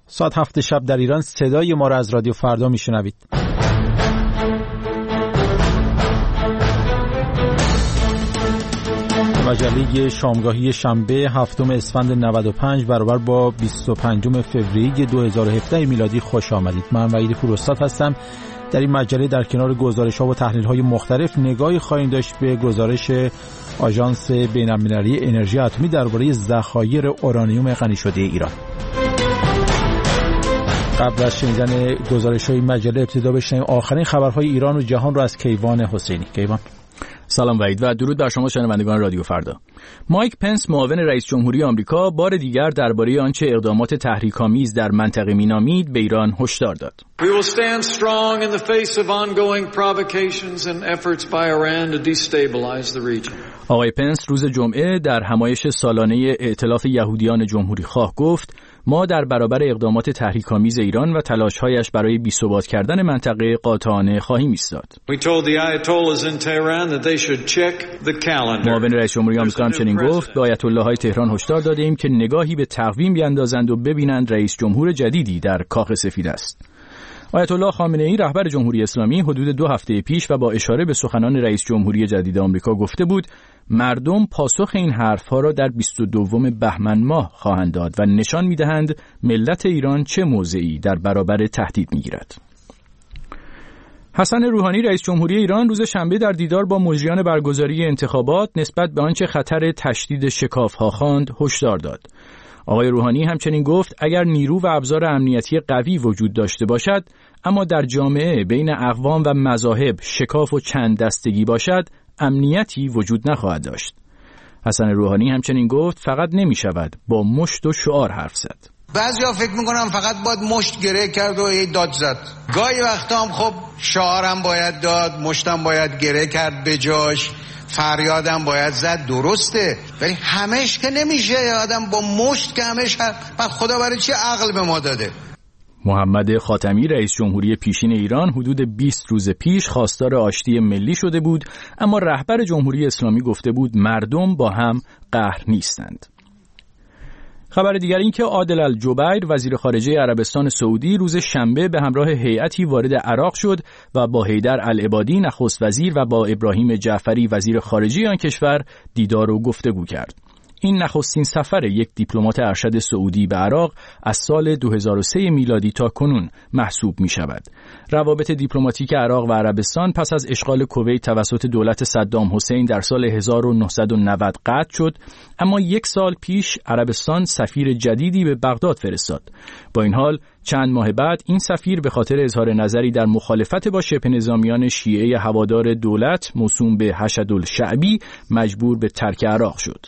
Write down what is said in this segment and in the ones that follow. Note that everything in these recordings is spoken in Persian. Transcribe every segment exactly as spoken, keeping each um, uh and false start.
ساعت هفت شب در ایران صدای ما را از رادیو فردا میشنوید. مجله شامگاهی شنبه هفتم اسفند نود و پنج برابر با بیست و پنجم فوریه دو هزار و هفده میلادی خوش آمدید. من وحید فروستاد هستم. در این مجله در کنار گزارش‌ها و تحلیل‌های مختلف نگاهی خواهیم داشت به گزارش آژانس بین‌المللی انرژی اتمی درباره ذخایر اورانیوم غنی شده ایران. قبل از شنیدن گزارش‌های مجله ابتدا بشنویم آخرین خبرهای ایران و جهان را از کیوان حسینی. کیوان. سلام وحید و درود بر شما شنوندگان رادیو فردا. مایک پنس معاون رئیس جمهوری آمریکا بار دیگر درباره آنچه اقدامات تحریک‌آمیز در منطقه مینامید به ایران هشدار داد. We will stand strong in the face of ongoing provocations and efforts by Iran to destabilize the region. آقای پنس روز جمعه در همایش سالانه ائتلاف یهودیان جمهوری خواه گفت ما در برابر اقدامات تحریک‌آمیز ایران و تلاش‌هایش برای بی‌ثبات کردن منطقه قاطعانه خواهیم ایستاد. معاون رئیس جمهوری آمریکا همچنین گفت به آیت الله‌های تهران هشدار دادیم که نگاهی به تقویم بیاندازند و ببینند رئیس جمهور جدیدی در کاخ سفید است. آیت الله خامنه‌ای رهبر جمهوری اسلامی حدود دو هفته پیش و با اشاره به سخنان رئیس جمهوری جدید آمریکا گفته بود مردم پاسخ این حرفها را در بیست و دوم بهمن ماه خواهند داد و نشان می‌دهند ملت ایران چه موضعی در برابر تهدید می‌گیرد. حسن روحانی رئیس جمهوری ایران روز شنبه در دیدار با مجریان برگزاری انتخابات نسبت به آنچه خطر تشدید شکاف‌ها خواند هشدار داد. آقای روحانی همچنین گفت اگر نیرو و ابزار امنیتی قوی وجود داشته باشد اما در جامعه بین اقوام و مذاهب شکاف و چند دستگی باشد امنیتی وجود نخواهد داشت. حسن روحانی همچنین گفت فقط نمی شود با مشت و شعار حرف زد. بعضیا فکر میکنم فقط باید مشت گره کرد و یه داد زد. گاهی وقتا هم خب شعارم باید داد، مشتم باید گره کرد به جاش، فریادم باید زد، درسته، ولی همش که نمیشه. آدم با مشت که همش بعد خدا برای چی عقل به ما داده؟ محمد خاتمی رئیس جمهوری پیشین ایران حدود بیست روز پیش خواستار آشتی ملی شده بود اما رهبر جمهوری اسلامی گفته بود مردم با هم قهر نیستند. خبر دیگر این که عادل الجبیر وزیر خارجه عربستان سعودی روز شنبه به همراه هیئتی وارد عراق شد و با حیدر العبادی نخست وزیر و با ابراهیم جعفری وزیر خارجه آن کشور دیدار و گفتگو کرد. این نخستین سفر یک دیپلمات ارشد سعودی به عراق از سال دو هزار و سه میلادی تا کنون محسوب می شود. روابط دیپلماتیک عراق و عربستان پس از اشغال کویت توسط دولت صدام حسین در سال هزار و نهصد و نود قطع شد اما یک سال پیش عربستان سفیر جدیدی به بغداد فرستاد. با این حال چند ماه بعد این سفیر به خاطر اظهار نظری در مخالفت با شبه نظامیان شیعه هوادار دولت موسوم به حشد الشعبی مجبور به ترک عراق شد.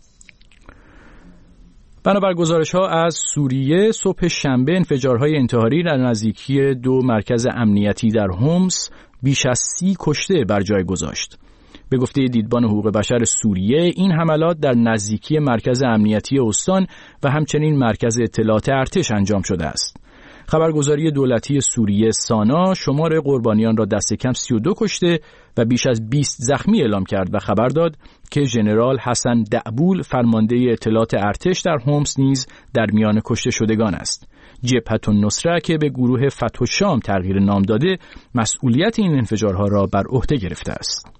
بنابر گزارش‌ها از سوریه صبح شنبه انفجارهای انتحاری در نزدیکی دو مرکز امنیتی در هومس بیش از سی کشته بر جای گذاشت. به گفته دیدبان حقوق بشر سوریه این حملات در نزدیکی مرکز امنیتی استان و همچنین مرکز اطلاعات ارتش انجام شده است. خبرگزاری دولتی سوریه سانا شمار قربانیان را دست کم سی و دو کشته و بیش از بیست زخمی اعلام کرد و خبر داد که ژنرال حسن دعبول فرمانده اطلاعات ارتش در هومس نیز در میان کشته شدگان است. جبهه النصره که به گروه فتح الشام تغییر نام داده مسئولیت این انفجارها را بر عهده گرفته است.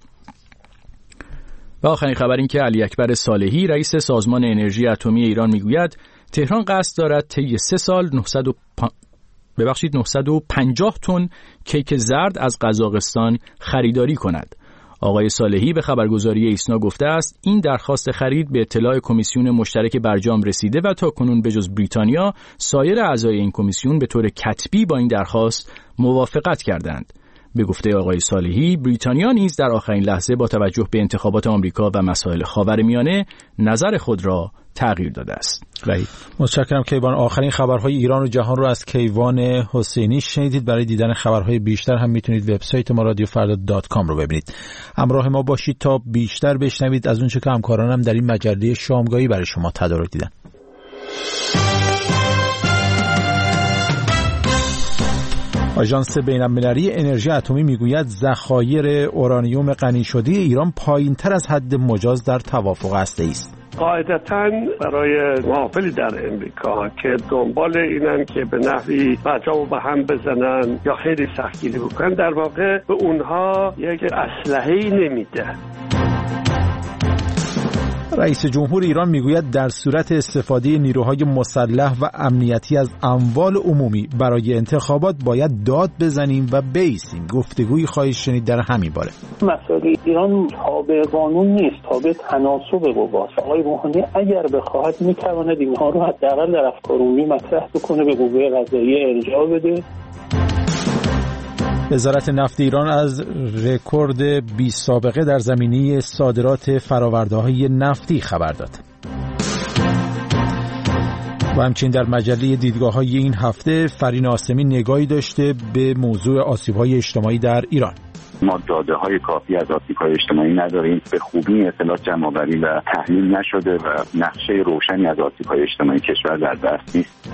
و آخرین خبر این که علی اکبر صالحی رئیس سازمان انرژی اتمی ایران میگوید تهران قصد دارد طی سه سال نهصد و پ... ببخشید نهصد و پنجاه تن کیک زرد از قزاقستان خریداری کند. آقای صالحی به خبرگزاری ایسنا گفته است این درخواست خرید به اطلاع کمیسیون مشترک برجام رسیده و تا کنون بجز بریتانیا سایر اعضای این کمیسیون به طور کتبی با این درخواست موافقت کردند. به گفته آقای صالحی بریتانیا نیز در آخرین لحظه با توجه به انتخابات آمریکا و مسائل خاورمیانه نظر خود را تغییر داده است. وحید متشکرم کیوان. آخرین خبرهای ایران و جهان رو از کیوان حسینی شنیدید. برای دیدن خبرهای بیشتر هم میتونید وبسایت ما رادیو فردا دات کام رو ببینید. همراه ما باشید تا بیشتر بشنوید از اونچه که همکارانم در این مجله شامگاهی برای شما تدارک دیدن. آژانس بین‌المللی انرژی اتمی میگوید ذخایر اورانیوم غنی شده ایران پایین‌تر از حد مجاز در توافق هسته‌ای است. قاعدتاً برای محافلی در امریکا که دنبال اینن که به نحوی برجام به هم بزنن یا خیلی سختگیری بکنن، در واقع به اونها یک اسلحه‌ای نمیده. رئیس جمهور ایران میگوید در صورت استفاده نیروهای مسلح و امنیتی از اموال عمومی برای انتخابات باید داد بزنیم و بایستیم. گفتگویی خواهید شنید در همین باره. مسائل ایران تابع قانون نیست، تابع تناسب قواست. آقای روحانی اگر بخواهد میتواند اینها رو حداقل در افکار عمومی مطرح بکنه، به قوه قضاییه ارجاع بده. وزارت نفت ایران از رکورد بی سابقه در زمینه صادرات فرآورده‌های نفتی خبر داد. و همچنین در مجله دیدگاه‌های این هفته فرین آسمی نگاهی داشته به موضوع آسیب‌های اجتماعی در ایران. ما داده‌های کافی از آسیب‌های اجتماعی نداریم، به خوبی اطلاعات جمع‌آوری و تحلیل نشده و نقشه روشنی از آسیب‌های اجتماعی کشور در دست نیست.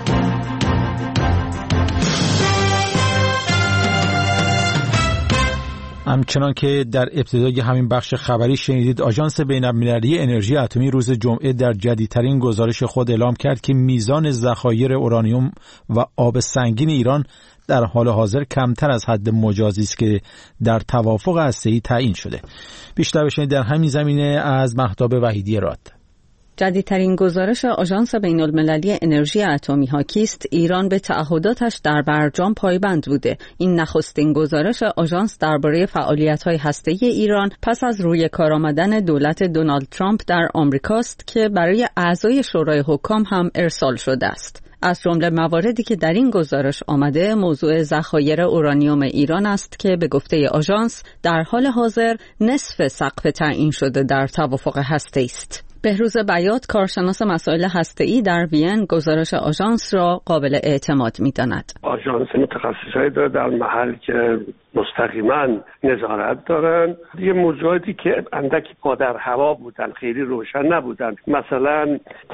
همچنان که در ابتدای همین بخش خبری شنیدید، آژانس بین‌المللی انرژی اتمی روز جمعه در جدیدترین گزارش خود اعلام کرد که میزان ذخایر اورانیوم و آب سنگین ایران در حال حاضر کمتر از حد مجازی است که در توافق هسته‌ای تعیین شده. بیشتر بشنید در همین زمینه از مهتاب وحیدی راد. جدیدترین گزارش آژانس بین‌المللی انرژی اتمی حاکی است ایران به تعهداتش در برجام پایبند بوده. این نخستین گزارش آژانس درباره فعالیت‌های هسته‌ای ایران پس از روی کار آمدن دولت دونالد ترامپ در آمریکاست که برای اعضای شورای حکام هم ارسال شده است. از جمله مواردی که در این گزارش آمده موضوع ذخایر اورانیوم ایران است که به گفته آژانس در حال حاضر نصف سقف تعیین شده در توافق هسته‌ای است. بهروز بیات، کارشناس مسائل هسته‌ای در وین، گزارش آژانس را قابل اعتماد می‌داند. آژانس متخصصایی داره در محل که مستقیما نظارت دارن. یه موضوعاتی که اندکی پا در هوا بودن، خیلی روشن نبودن، مثلا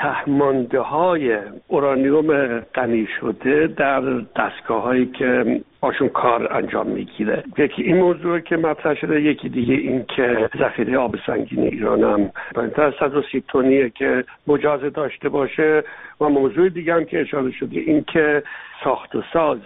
ته‌مانده‌های اورانیوم غنی شده در دستگاه‌هایی که باشون کار انجام میگیره. یکی این موضوع که مطرح شده، یکی دیگه این که ذخیره آب سنگین ایران هم بالاتر از صد و سی تنیه که مجاز داشته باشه، و موضوع دیگه هم که اشاره شده این که ساخت و ساز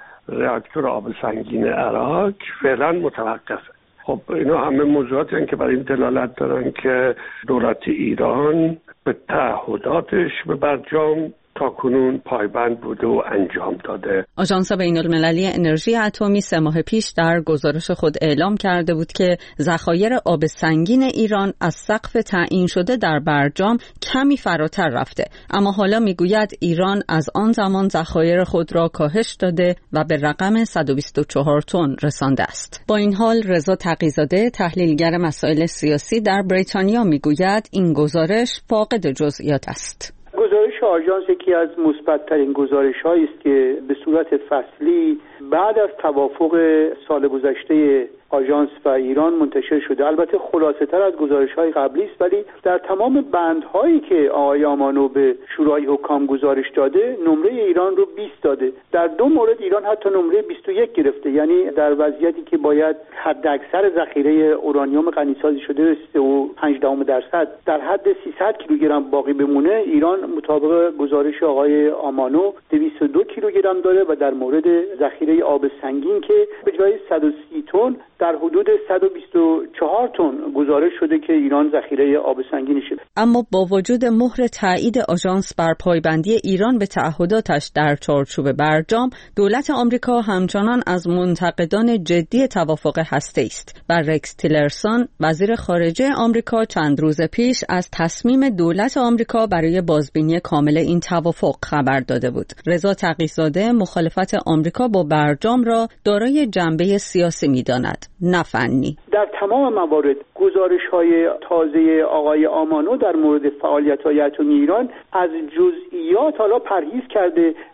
راکتور آب سنگین عراق فعلا متوقفه. خب اینا همه موضوعاتی هستند که برای این دلالت دارن که دولت ایران به تعهداتش به برجام تا کنون پایبند بوده و انجام داده. آژانس بین‌المللی انرژی اتمی سه ماه پیش در گزارش خود اعلام کرده بود که ذخایر آب سنگین ایران از سقف تعیین شده در برجام کمی فراتر رفته، اما حالا میگوید ایران از آن زمان ذخایر خود را کاهش داده و به رقم صد و بیست و چهار تن رسانده است. با این حال رضا تقی‌زاده، تحلیلگر مسائل سیاسی در بریتانیا، میگوید این گزارش فاقد جزئیات است. گزارش آژانس یکی از مثبت‌ترین گزارش‌هایی است که به صورت فصلی بعد از توافق سال گذشته آژانس و ایران منتشر شده. البته خلاصه‌تر از گزارش‌های قبلی است، ولی در تمام بندهایی که آقای آمانو به شورای حکام گزارش داده نمره ایران رو بیست داده. در دو مورد ایران حتی نمره بیست و یک گرفته، یعنی در وضعیتی که باید حداکثر ذخیره اورانیوم غنی‌سازی شده سه و پنج دهم درصد در حد سیصد کیلوگرم باقی بمونه، ایران مطابق گزارش آقای آمانو دویست و دو کیلوگرم داره و در مورد ذخیره آب سنگین که به جای صد و سی تن در حدود صد و بیست و چهار تن گزارش شده که ایران ذخیره آب سنگینی شده. اما با وجود مهر تایید آژانس بر پایبندی ایران به تعهداتش در چارچوب برجام، دولت آمریکا همچنان از منتقدان جدی توافق هسته‌ای است. و رکس تیلرسون، وزیر خارجه آمریکا، چند روز پیش از تصمیم دولت آمریکا برای بازبینی کامل این توافق خبر داده بود. رضا تقی‌زاده مخالفت آمریکا با برجام را دارای جنبه سیاسی می‌داند، نه فنی. در تمام موارد گزارش‌های تازه آقای آمانو در مورد فعالیت‌های اتمی ایران از جزئیات حالا پرهیز کرده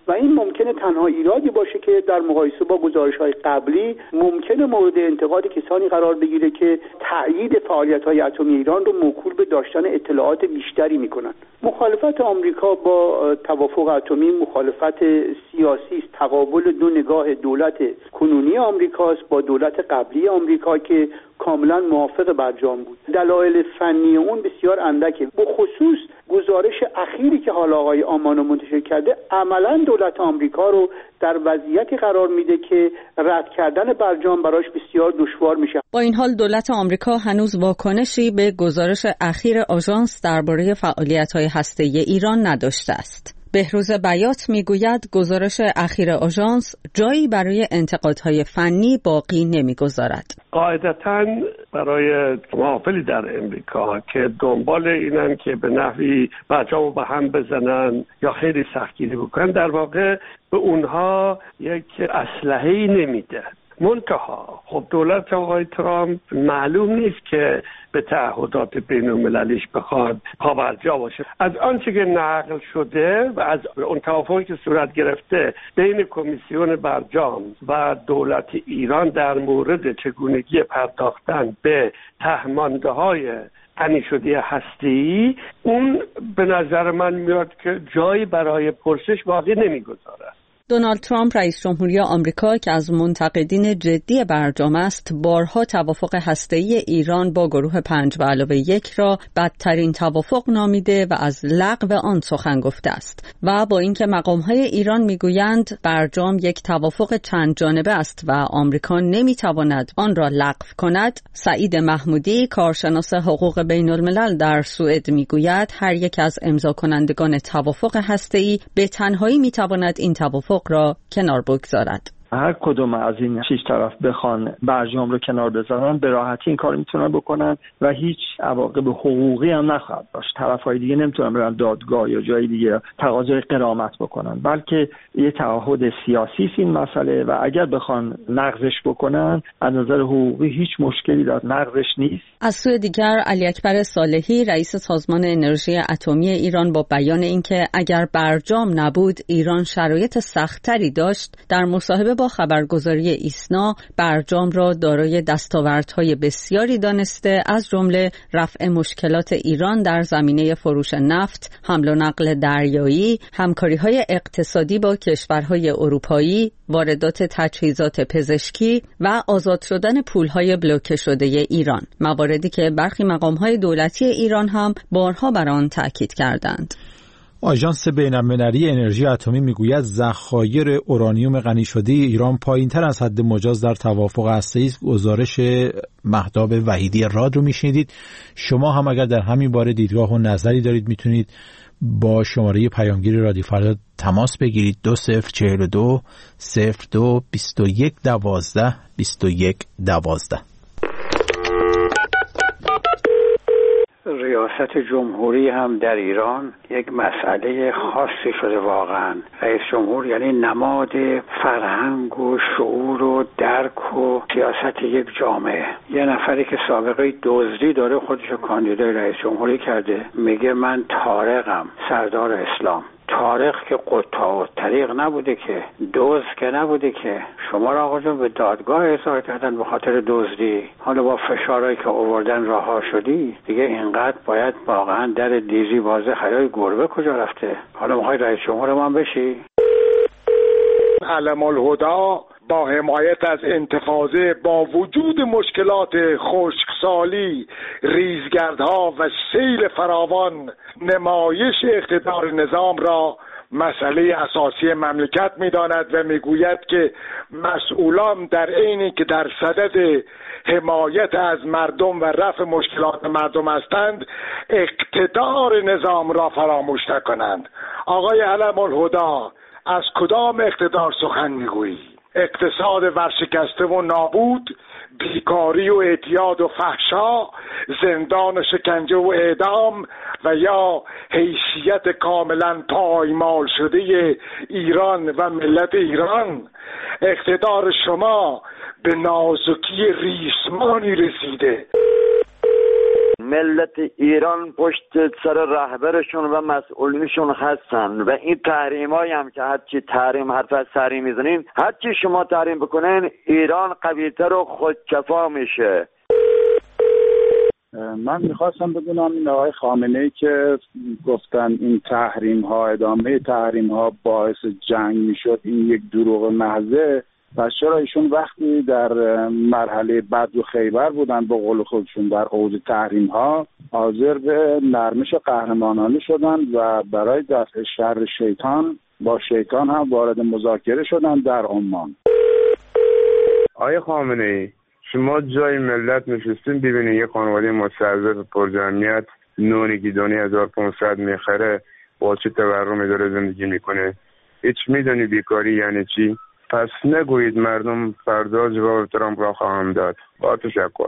و این ممکنه تنها ایرادی باشه که در مقایسه با گزارش‌های قبلی ممکنه مورد انتقاد کسانی قرار بگیره که تأیید فعالیت‌های اتمی ایران رو موکول به داشتن اطلاعات بیشتری می‌کنن. مخالفت آمریکا با توافق اتمی مخالفت سیاسی است، تقابل دو نگاه دولت کنونی آمریکاست با دولت قبلی آمریکا که کاملا موافق برجام بود. دلایل فنی اون بسیار اندکه. به خصوص گزارش اخیری که حالا آقای آمانو منتشر کرده عملا دولت آمریکا رو در وضعیتی قرار میده که رد کردن برجام براش بسیار دشوار میشه. با این حال دولت آمریکا هنوز واکنشی به گزارش اخیر آژانس درباره فعالیت‌های هسته‌ای ایران نداشته است. بهروز بیات میگوید گزارش اخیر آژانس جایی برای انتقادهای فنی باقی نمیگذارد. قاعدتاً برای محافلی در امریکا که دنبال اینن که به نحوی برجامو به هم بزنن یا خیلی سختگیری بکنن، در واقع به اونها یک اسلحه‌ای نمیده. منتها خب دولت آقای ترامپ معلوم نیست که به تعهدات بین المللیش بخواد پابرجا باشه. از آنچه که نقل شده و از اون توافقی که صورت گرفته بین کمیسیون برجام و دولت ایران در مورد چگونگی پرداختن به تهمانده‌های غنی شده هسته‌ای، اون به نظر من میاد که جایی برای پرسش باقی نمیگذاره. دونالد ترامپ رئیس جمهوری آمریکا که از منتقدین جدی برجام است، بارها توافق هسته‌ای ایران با گروه پنج به علاوه یک را بدترین توافق نامیده و از لغو آن سخن گفته است و با اینکه مقام‌های ایران میگویند برجام یک توافق چند جانبه است و آمریکا نمیتواند آن را لغو کند، سعید محمودی کارشناس حقوق بین الملل در سوئد میگوید هر یک از امضا کنندگان توافق هسته‌ای به تنهایی میتواند این توافق را کنار بگذارد. هر کدوم از این شش طرف بخوان برجام رو کنار بذارن به راحتی این کار میتونن بکنن و هیچ عواقب حقوقی هم نخواهد داشت. طرفای دیگه نمیتونن برن دادگاه یا جای دیگه تقاضای غرامت بکنن، بلکه یه تعهد سیاسی است این مسئله و اگر بخوان نقضش بکنن از نظر حقوقی هیچ مشکلی در نقضش نیست. از سوی دیگر علی اکبر صالحی رئیس سازمان انرژی اتمی ایران با بیان اینکه اگر برجام نبود ایران شرایط سخت‌تری داشت، در مصاحبه با خبرگزاری ایسنا برجام را دارای دستاوردهای بسیاری دانسته، از جمله رفع مشکلات ایران در زمینه فروش نفت، حمل و نقل دریایی، همکاری‌های اقتصادی با کشورهای اروپایی، واردات تجهیزات پزشکی و آزاد شدن پولهای بلوکه شده ایران، مواردی که برخی مقام‌های دولتی ایران هم بارها بر آن تاکید کردند. آژانس بین‌المللی انرژی اتمی میگوید ذخایر اورانیوم غنی شده ایران پایین‌تر از حد مجاز در توافق هسته‌ای است. گزارش مهتاب وحیدی راد رو میشنیدید. شما هم اگر در همین باره دیدگاه و نظری دارید میتونید با شماره پیامگیر رادیو فردا تماس بگیرید. دو صفر چهل و دو صفر دو بیست و یک دوازده بیست و یک دوازده. ریاست جمهوری هم در ایران یک مسئله خاصی شده واقعا. رئیس جمهور یعنی نماد فرهنگ و شعور و درک و سیاست یک جامعه. یه نفری که سابقه دزدی داره خودشو کاندیدای رئیس جمهوری کرده، میگه من طارقم، سردار اسلام. طارق که قطاع و طریق نبوده که، دزد که نبوده که. شما را آقا جان به دادگاه احضار کردن به خاطر دزدی، حالا با فشارهایی که آوردن رها شدی دیگه. اینقدر باید واقعا در دیزی بازه خیال گربه کجا رفته؟ حالا میخوای رئیس جمهور من بشی؟ علم الهدا با حمایت از انتفاضه با وجود مشکلات خشکسالی، ریزگردها و سیل فراوان، نمایش اقتدار نظام را مسئله اساسی مملکت می‌داند و می‌گوید که مسئولان در عینی که در صدد حمایت از مردم و رفع مشکلات مردم هستند، اقتدار نظام را فراموش نکنند. آقای علم الهدا، از کدام اقتدار سخن می‌گویی؟ اقتصاد ورشکسته و نابود، بیکاری و اعتیاد و فحشا، زندان و شکنجه و اعدام و یا حیثیت کاملا پایمال شده ایران و ملت ایران؟ اقتدار شما به نازکی ریسمانی رسیده. ملت ایران پشت سر رهبرشون و مسئولینشون هستن و این تحریمایی هم که هرچی تحریم حرف از تحریم میزنین، هرچی شما تحریم بکنین ایران قوی‌تر و خودکفا میشه. من میخواستم بدونم این آقای خامنه‌ای که گفتن این تحریم ها ادامه تحریم ها باعث جنگ میشد این یک دروغ محضه، پس چرا ایشون وقتی در مرحله بدر و خیبر بودن با قول خودشون در اوج تحریم ها حاضر به نرمش قهرمانانه شدن و برای دفع شر شیطان با شیطان هم وارد مذاکره شدن در عمان؟ آقای خامنه‌ای شما جای ملت نشستین ببینید یه خانواده مستضعف پرجمعیت نونی گیدونی هزار و پانصد میخره با چه تورمی داره زندگی میکنه. هیچ میدونی بیکاری یعنی چی؟ پس نگویید مردم فردا جواب ترامپ را خواهم داد. با تشکر.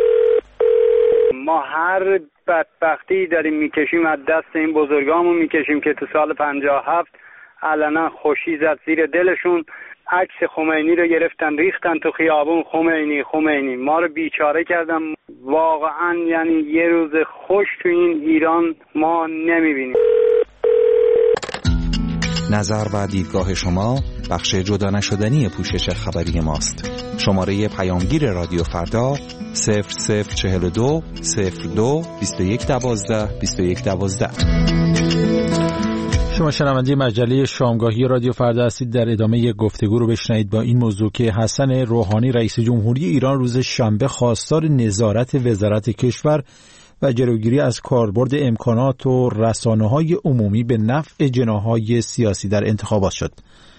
ما هر بدبختی داریم میکشیم از دست این بزرگامون میکشیم که تو سال پنجاه و هفت علنا خوشی زد زیر دلشون، عکس خمینی رو گرفتن ریختن تو خیابون، خمینی خمینی ما رو بیچاره کردن. واقعا یعنی یه روز خوش تو این ایران ما نمیبینیم. نظر و دیدگاه شما بخش جدا نشدنی پوشش خبری ماست. شماره پیامگیر رادیو فردا صفر صفر چهل و دو صفر دو بیست و یک دوازده بیست و یک دوازده. شما شنونده مجله شامگاهی رادیو فردا هستید. در ادامه یک گفتگو رو بشنوید با این موضوع که حسن روحانی رئیس جمهوری ایران روز شنبه خواستار نظارت وزارت کشور و جلوگیری از کاربرد امکانات و رسانه‌های عمومی به نفع جناح‌های سیاسی در انتخابات شد.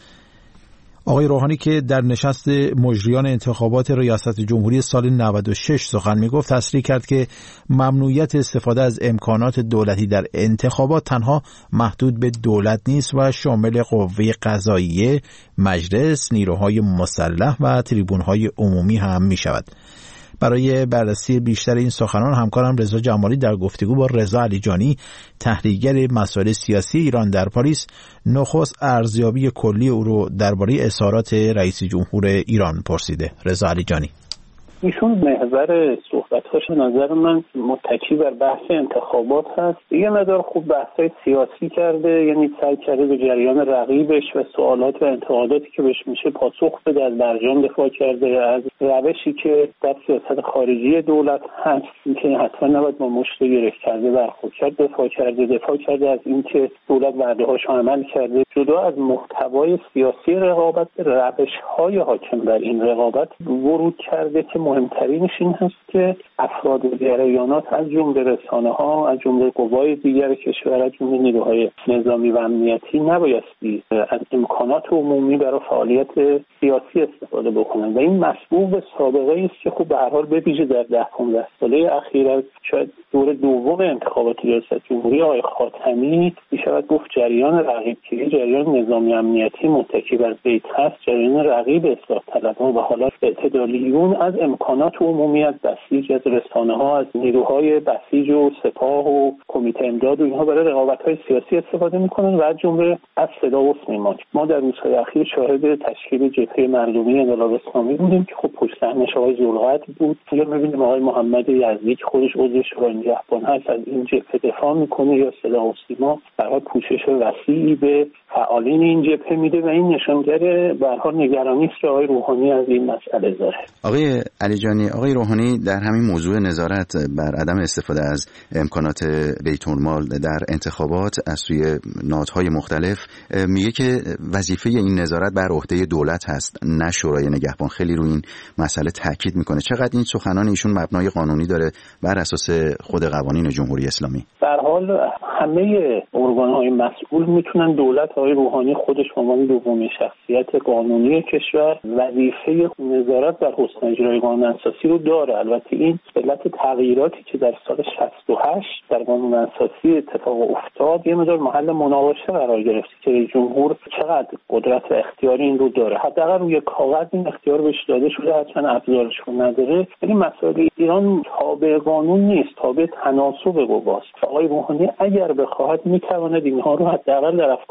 آقای روحانی که در نشست مجریان انتخابات ریاست جمهوری سال نود و شش سخن میگفت، تصریح کرد که ممنوعیت استفاده از امکانات دولتی در انتخابات تنها محدود به دولت نیست و شامل قوه قضاییه، مجلس، نیروهای مسلح و تریبون‌های عمومی هم می‌شود. برای بررسی بیشتر این سخنان همکارم رضا جمالی در گفتگو با رضا علیجانی، تحلیلگر مسائل سیاسی ایران در پاریس، نخست ارزیابی کلی او رو درباره اظهارات رئیس جمهور ایران پرسیده. رضا علیجانی: ایشون محور صحبت‌هاش نظر من متکی بر بحث انتخابات هست. یه مقدار خوب بحث‌های سیاسی کرده، یعنی سعی کرده به جریان رقیبش و سوالات و انتقاداتی که بهش میشه پاسخ بده. از برجام دفاع کرده، از روشی که در سیاست خارجی دولت هست که حتما نباید با مشت گره کرده برخورد کرد دفاع کرده. دفاع کرده از اینکه دولت وعده‌هاش عمل کرده. جدا از محتوای سیاسی رقابت، روش‌های حاکم بر این رقابت ورود کرده که مهمترینش این هست که افراد و جریانات از جمله رسانه‌ها، از جمله قوای دیگر کشور، از جمله نیروهای نظامی و امنیتی نبایستی از امکانات عمومی برای فعالیت سیاسی استفاده بکنن و این مسبوق به سابقه است که خب به هر حال به ویژه در ده پانزده ساله اخیر از شاید دور دوم انتخابات ریاست جمهوری آقای خاتمی میشود گفت جریان رقیبگیری، جریان نظامی امنیتی متکی بر بیت هست، جریان رقیب اصلاح طلبان و حالا اعتدالیون از امکانات عمومی، از بسیج، از رسانه‌ها، از نیروهای بسیج و سپاه و کمیته امداد و اینها برای رقابت‌های سیاسی استفاده می‌کنن و از جمله از صدا و سیما. ما در روزهای اخیر شاهد تشکیل جبهه مردمی انقلاب اسلامی بودیم که خب پشت صحنه‌اش آقای ذوالقدر بود. یا می‌بینیم آقای محمد یزدی که خودش عضو شورای نگهبان هست از این جبهه دفاع می‌کنه، یا صدا و سیما برای پوشش وسیعی به فعالین این جبهه میده و این نشانگر به هر حال نگرانی است که آقای روحانی از این مسئله داره. آقای علیجانی، آقای روحانی در همین موضوع نظارت بر عدم استفاده از امکانات بیت‌المال در انتخابات از سوی نهادهای مختلف میگه که وظیفه این نظارت بر عهده دولت هست نه شورای نگهبان. خیلی روی این مسئله تاکید میکنه. چقدر این سخنان ایشون مبنای قانونی داره بر اساس خود قوانین جمهوری اسلامی؟ به هر حال همه ارگان‌های مسئول میتونن دولت آقای روحانی خودش به عنوان دومین شخصیت قانونی کشور وظیفه نظارت بر حسن اجرای قانون اساسی رو داره. البته این علت تغییراتی که در سال شصت و هشت در قانون اساسی اتفاق افتاد یه مقدار محل مناقشه قرار گرفت که رئیس جمهور چقدر قدرت و اختیار این رو داره. حداقل روی کاغذ این اختیار بهش داده شده، حتما ابزارش رو نداره. ولی مسائل ایران تابع قانون نیست، تابع تناسب قواست. آقای روحانی اگر بخواهد میتواند اینها رو حداقل در افکار عمومی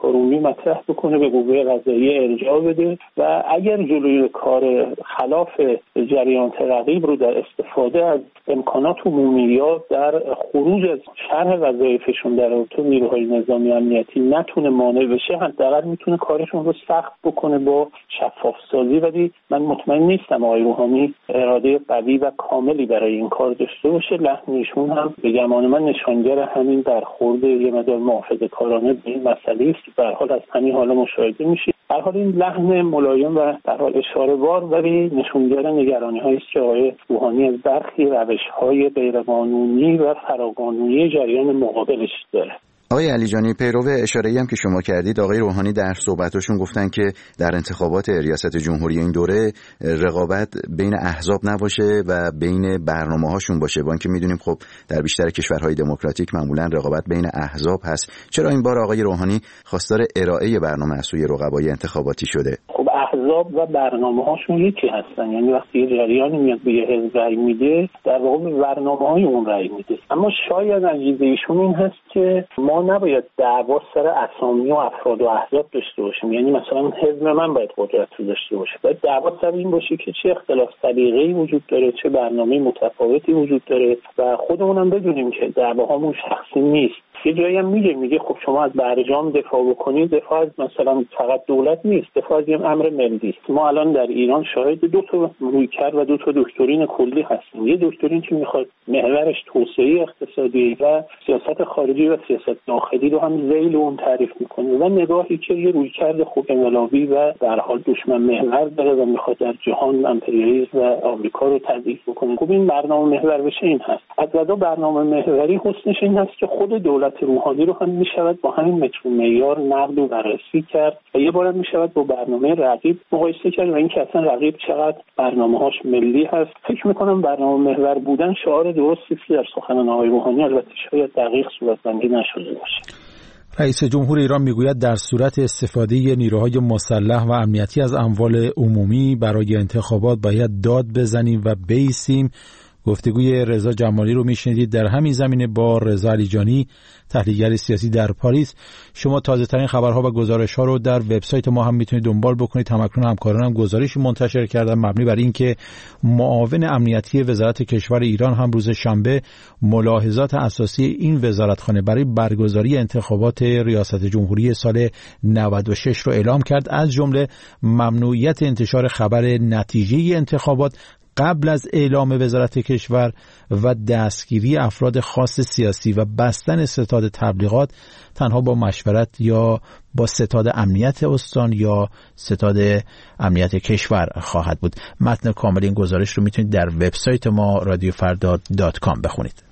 مطرح بکنه، به قوه قضاییه ارجاع بده و اگر جلوی کار خلاف جریان رقیب رو در استفاده از امکانات عمومی یا در خروج از شرح وظایفشون در رابطه نیروهای نظامی امنیتی نتونه مانع بشه، حداقل میتونه کارشون رو سخت بکنه با شفاف سازی. ولی من مطمئن نیستم آقای روحانی اراده قوی و کاملی برای این کار داشته باشه. لحن ایشون هم به گمان من نشانگر همین برخورد یه مقدار محافظه‌کارانه به این مسئله است. به هر حال از همین حالا مشاهده میشه. در حال این لحن ملایم و در حال اشاره بار ولی نشانگر نگرانی‌هایی است که آقای روحانی از برخی روش‌های غیرقانونی و فراقانونی جریان مقابلش داره. آقای علیجانی، پیرو اشاره‌ای هم که شما کردید، آقای روحانی در صحبتاشون گفتن که در انتخابات ریاست جمهوری این دوره رقابت بین احزاب نباشه و بین برنامه‌هاشون باشه، با اینکه می‌دونیم خب در بیشتر کشورهای دموکراتیک معمولاً رقابت بین احزاب هست. چرا این بار آقای روحانی خواستار ارائه برنامه از سوی رقبای انتخاباتی شده؟ خب احزاب و برنامه‌هاشون یکی هستن، یعنی وقتی یه جریانی میاد به یه حزب رأی میده در واقع به برنامه‌های اون رأی میده. اما شاید انگیزه ایشون این هست که ما نباید دعوا سر اسامی و افراد و احزاب داشته باشیم، یعنی مثلا حزب من باید قدرت رو داشته باشه، باید دعوا سر این باشه که چه اختلاف سلیقه‌ای وجود داره، چه برنامه متفاوتی وجود داره و خودمونم بدونیم که دعواهامون شخصی نیست. یه جایی هم میگه میگه خب شما از برجام دفاع بکنید، دفاع از مثلا فقط دولت نیست، دفاع از یه امر ملی است. ما الان در ایران شاهد دو تا رویکرد و دو تا دکترین کلی هستیم. یه دکترین که میخواد محورش توسعه اقتصادی و سیاست خارجی و سیاست داخلی رو هم ذیل اون تعریف میکنه و نگاهی که یه رویکرد خوب انقلابی و در حال دشمن محور داره و میخواد در جهان امپریالیسم و آمریکا رو تضعیف بکنه. خب این برنامه محور بشه این هست. از غذا برنامه محوری حسنش این هست که خود دولت روحانی رو هم میشود با همین متر و معیار نقد و بررسی کرد و یه بار هم میشود با برنامه رقیب مقایسه کرد و اینکه اصلا رقیب چقدر برنامه‌هاش ملی هست. فکر میکنم برنامه محور بودن شعار درستی در سخنان آقای روحانی البته شاید دقیق صورتبندی نشده باشه. رئیس جمهور ایران میگوید در صورت استفاده نیروهای مسلح و امنیتی از اموال عمومی برای انتخابات باید داد بزنیم و بیسیم. گفتگوی رضا جمالی رو میشنیدید. در همین زمینه با رضا علیجانی، تحلیلگر سیاسی در پاریس. شما تازه ترین خبرها و گزارش ها رو در وبسایت ما هم میتونید دنبال بکنید. همکنون همکاران هم گزارشی منتشر کردن مبنی بر اینکه معاون امنیتی وزارت کشور ایران هم روز شنبه ملاحظات اساسی این وزارتخانه برای برگزاری انتخابات ریاست جمهوری سال نود و شش رو اعلام کرد، از جمله ممنوعیت انتشار خبر نتیجه انتخابات قبل از اعلام وزارت کشور و دستگیری افراد خاص سیاسی و بستن ستاد تبلیغات تنها با مشورت یا با ستاد امنیت استان یا ستاد امنیت کشور خواهد بود. متن کامل این گزارش رو میتونید در وبسایت ما رادیو فردا دات کام بخونید.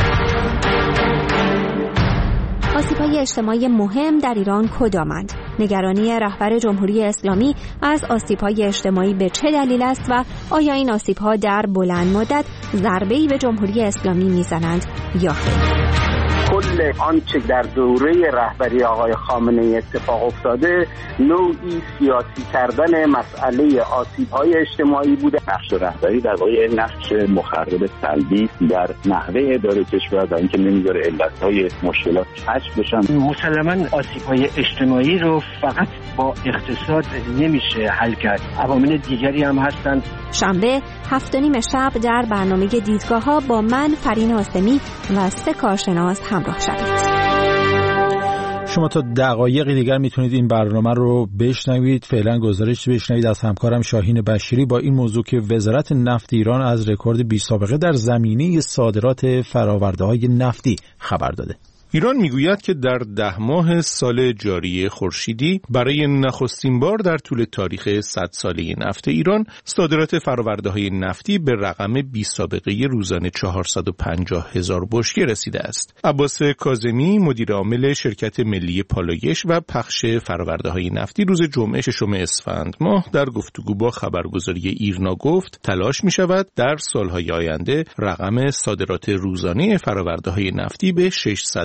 آسیب‌های اجتماعی مهم در ایران کدامند؟ نگرانی رهبر جمهوری اسلامی از آسیب‌های اجتماعی به چه دلیل است و آیا این آسیب‌ها در بلند مدت ضربه‌ای به جمهوری اسلامی می‌زنند یا خیر؟ کل آنچه در دوره رهبری آقای خامنه‌ای اتفاق افتاده نوعی سیاسی کردن مسئله آسیب‌های اجتماعی بوده. نقش رهبری در واقع نقش مخرب سلبی در نحوه اداره کشور و اینکه نمیذاره علت‌های مشکلات کشف بشن. مسلماً آسیب‌های اجتماعی رو فقط با اقتصاد نمیشه حل کرد. عوامل دیگری هم هستند. شنبه هفت و نیم شب در برنامه دیدگاه‌ها با من فرین آسمی و سه کارشناس همراه شوید. شما تا دقایقی دیگر میتونید این برنامه رو بشنوید. فعلا گزارش بشنوید از همکارم شاهین بشیری با این موضوع که وزارت نفت ایران از رکورد بی سابقه در زمینه صادرات فرآورده‌های نفتی خبر داده. ایران میگوید که در ده ماه سال جاری خورشیدی برای نخستین بار در طول تاریخ صد ساله نفت ایران صادرات فرآورده‌های نفتی به رقم بی سابقه روزانه چهارصد و پنجاه هزار بشکه رسیده است. عباس کاظمی، مدیر عامل شرکت ملی پالایش و پخش فرآورده‌های نفتی، روز جمعه ششم اسفند ماه در گفتگو با خبرگزاری ایرنا گفت تلاش می‌شود در سال‌های آینده رقم صادرات روزانه فرآورده‌های نفتی به ششصد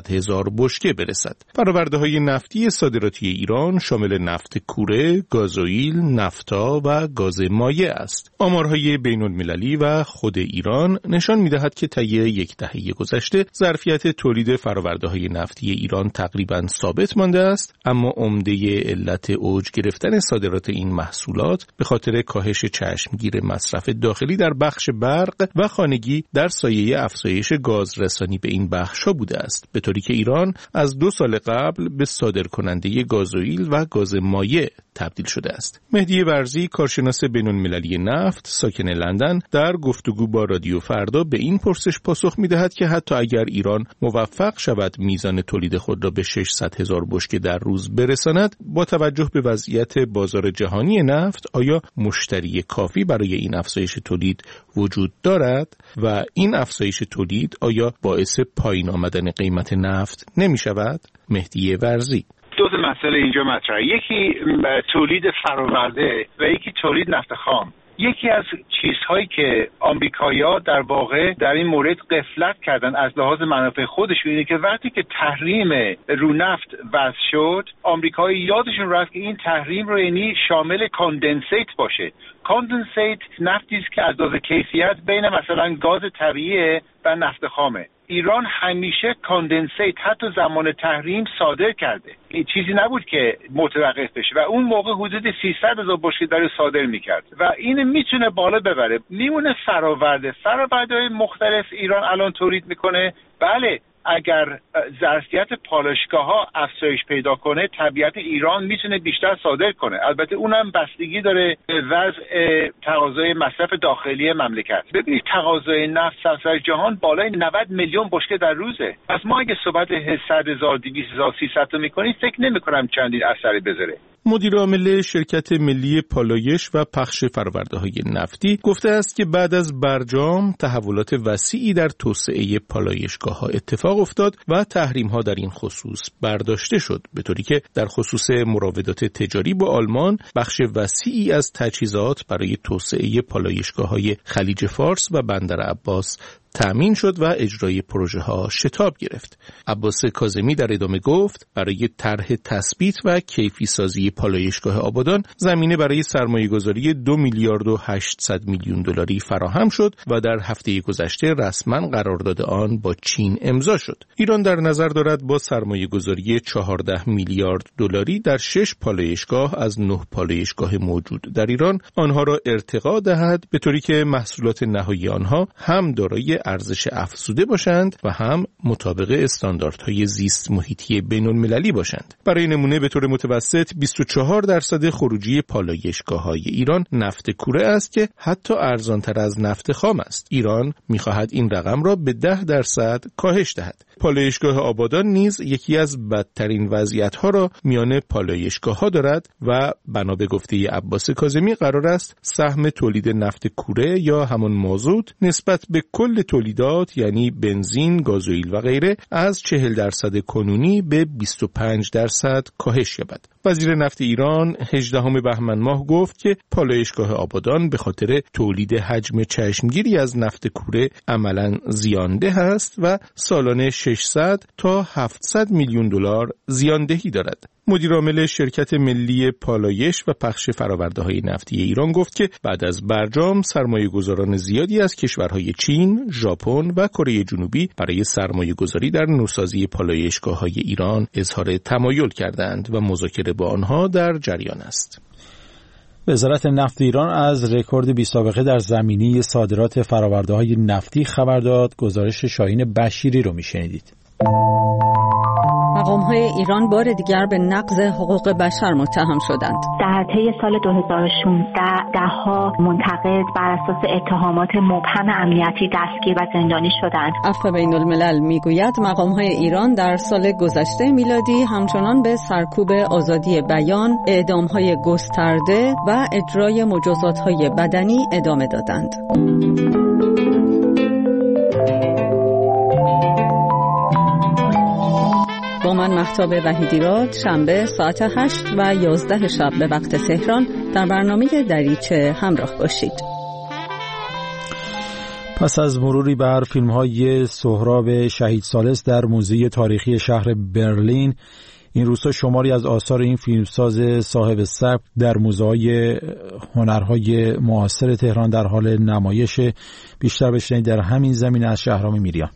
ششصد هزار بشکه برسد. فرآورده‌های نفتی صادراتی ایران شامل نفت کوره، گازوئیل، نفتا و گاز مایع است. آمارهای بین‌المللی و خود ایران نشان می‌دهد که طی یک دهه گذشته ظرفیت تولید فرآورده‌های نفتی ایران تقریباً ثابت مانده است، اما عمده علت اوج گرفتن صادرات این محصولات به خاطر کاهش چشمگیر مصرف داخلی در بخش برق و خانگی در سایه افزایش گازرسانی به این بخش‌ها بوده است، به طوری که ایران از دو سال قبل به صادرکننده گازوئیل و گاز مایع تبدیل شده است. مهدی ورزی، کارشناس بین‌المللی نفت ساکن لندن، در گفتگو با رادیو فردا به این پرسش پاسخ می‌دهد که حتی اگر ایران موفق شود میزان تولید خود را به ششصد هزار بشکه در روز برساند، با توجه به وضعیت بازار جهانی نفت آیا مشتری کافی برای این افزایش تولید وجود دارد و این افزایش تولید آیا باعث پایین آمدن قیمت نفت نمی شود؟ مهدی ورزی: دو تا مسئله اینجا مطرحه، یکی تولید فرآورده و یکی تولید نفت خام. یکی از چیزهایی که آمریکایی‌ها در واقع در این مورد غفلت کردن از لحاظ منافع خودشون اینه که وقتی که تحریم رو نفت وضع شد، آمریکایی یادشون رفت که این تحریم رو یعنی شامل کاندنسیت باشه. کاندنسیت نفتی است که از لحاظ کیفیت بین مثلا گاز طبیعی و نفت خامه. ایران همیشه کاندنسیت حتی زمان تحریم صادر کرده. این چیزی نبود که متوقف بشه و اون موقع حدود سیصد هزار بشکه داره صادر میکرد و این میتونه بالا ببره. میمونه فرآورده فرآورده‌های مختلف ایران الان تولید میکنه. بله، اگر ظرفیت پالایشگاه‌ها افزایش پیدا کنه، طبیعت ایران میتونه بیشتر صادر کنه. البته اونم بستگی داره به وضع تقاضای مصرف داخلی مملکت. ببینید تقاضای نفت سراسر جهان بالای نود میلیون بشکه در روزه. پس ما اگه صحبت صد هزار، دویست هزار، سیصد تا میکنیم، فکر نمی‌کنم چندین اثری بذاره. مدیر عامل شرکت ملی پالایش و پخش فرآورده‌های نفتی گفته است که بعد از برجام تحولات وسیعی در توسعه پالایشگاه‌ها اتفاق افتاد و تحریم‌ها در این خصوص برداشته شد، به طوری که در خصوص مراودات تجاری با آلمان بخش وسیعی از تجهیزات برای توسعه پالایشگاه‌های خلیج فارس و بندر عباس تأمین شد و اجرای پروژه ها شتاب گرفت. عباس کاظمی در ادامه گفت برای طرح تثبیت و کیفی سازی پالایشگاه آبادان زمینه برای سرمایه‌گذاری دو میلیارد و هشتصد میلیون دلاری فراهم شد و در هفته گذشته رسما قرارداد آن با چین امضا شد. ایران در نظر دارد با سرمایه‌گذاری چهارده میلیارد دلاری در شش پالایشگاه از نه پالایشگاه موجود در ایران آنها را ارتقا دهد، به طوری که محصولات نهایی آنها هم دارای ارزش افزوده باشند و هم مطابق استانداردهای زیست محیطی بین‌المللی باشند. برای نمونه به طور متوسط بیست و چهار درصد خروجی پالایشگاه‌های ایران نفت کوره است که حتی ارزان‌تر از نفت خام است. ایران می‌خواهد این رقم را به ده درصد کاهش دهد. پالایشگاه آبادان نیز یکی از بدترین وضعیت‌ها را میان پالایشگاه‌ها دارد و بنا به گفته عباس کاظمی قرار است سهم تولید نفت کوره یا همان مازوت نسبت به کل تولیدات یعنی بنزین، گازوئیل و غیره از چهل درصد کنونی به بیست و پنج درصد کاهش یابد. وزیر نفت ایران هجدهم بهمن ماه گفت که پالایشگاه آبادان به خاطر تولید حجم چشمگیری از نفت کوره عملاً زیانده است و سالانه ششصد تا هفتصد میلیون دلار زیاندهی دارد. مدیر عامل شرکت ملی پالایش و پخش فرآورده‌های نفتی ایران گفت که بعد از برجام سرمایه‌گذاران زیادی از کشورهای چین، ژاپن و کره جنوبی برای سرمایه‌گذاری در نوسازی پالایشگاه‌های ایران اظهار تمایل کردند و مذاکره با آنها در جریان است. وزارت نفت ایران از رکورد بی‌سابقه در زمینه صادرات فرآورده‌های نفتی خبر داد. گزارش شاهین بشیری رو میشنیدید. مقام‌های ایران بار دیگر به نقض حقوق بشر متهم شدند. در طی سال دو هزار و شانزده ده‌ها منتقد بر اساس اتهامات مبهم امنیتی دستگیر و زندانی شدند. عفو بین‌الملل میگوید مقام‌های ایران در سال گذشته میلادی همچنان به سرکوب آزادی بیان، اعدام‌های گسترده و اجرای مجازات‌های بدنی ادامه دادند. با من مهتاب وحیدی‌راد شنبه ساعت هشت و یازده شب به وقت تهران در برنامه دریچه همراه باشید. پس از مروری بر فیلم‌های سهراب شهید ثالث در موزه تاریخی شهر برلین، این روزها شماری از آثار این فیلمساز صاحب سبک در موزه‌های هنرهای معاصر تهران در حال نمایش. بیشتر بشنوید در همین زمینه از شهرام میریان.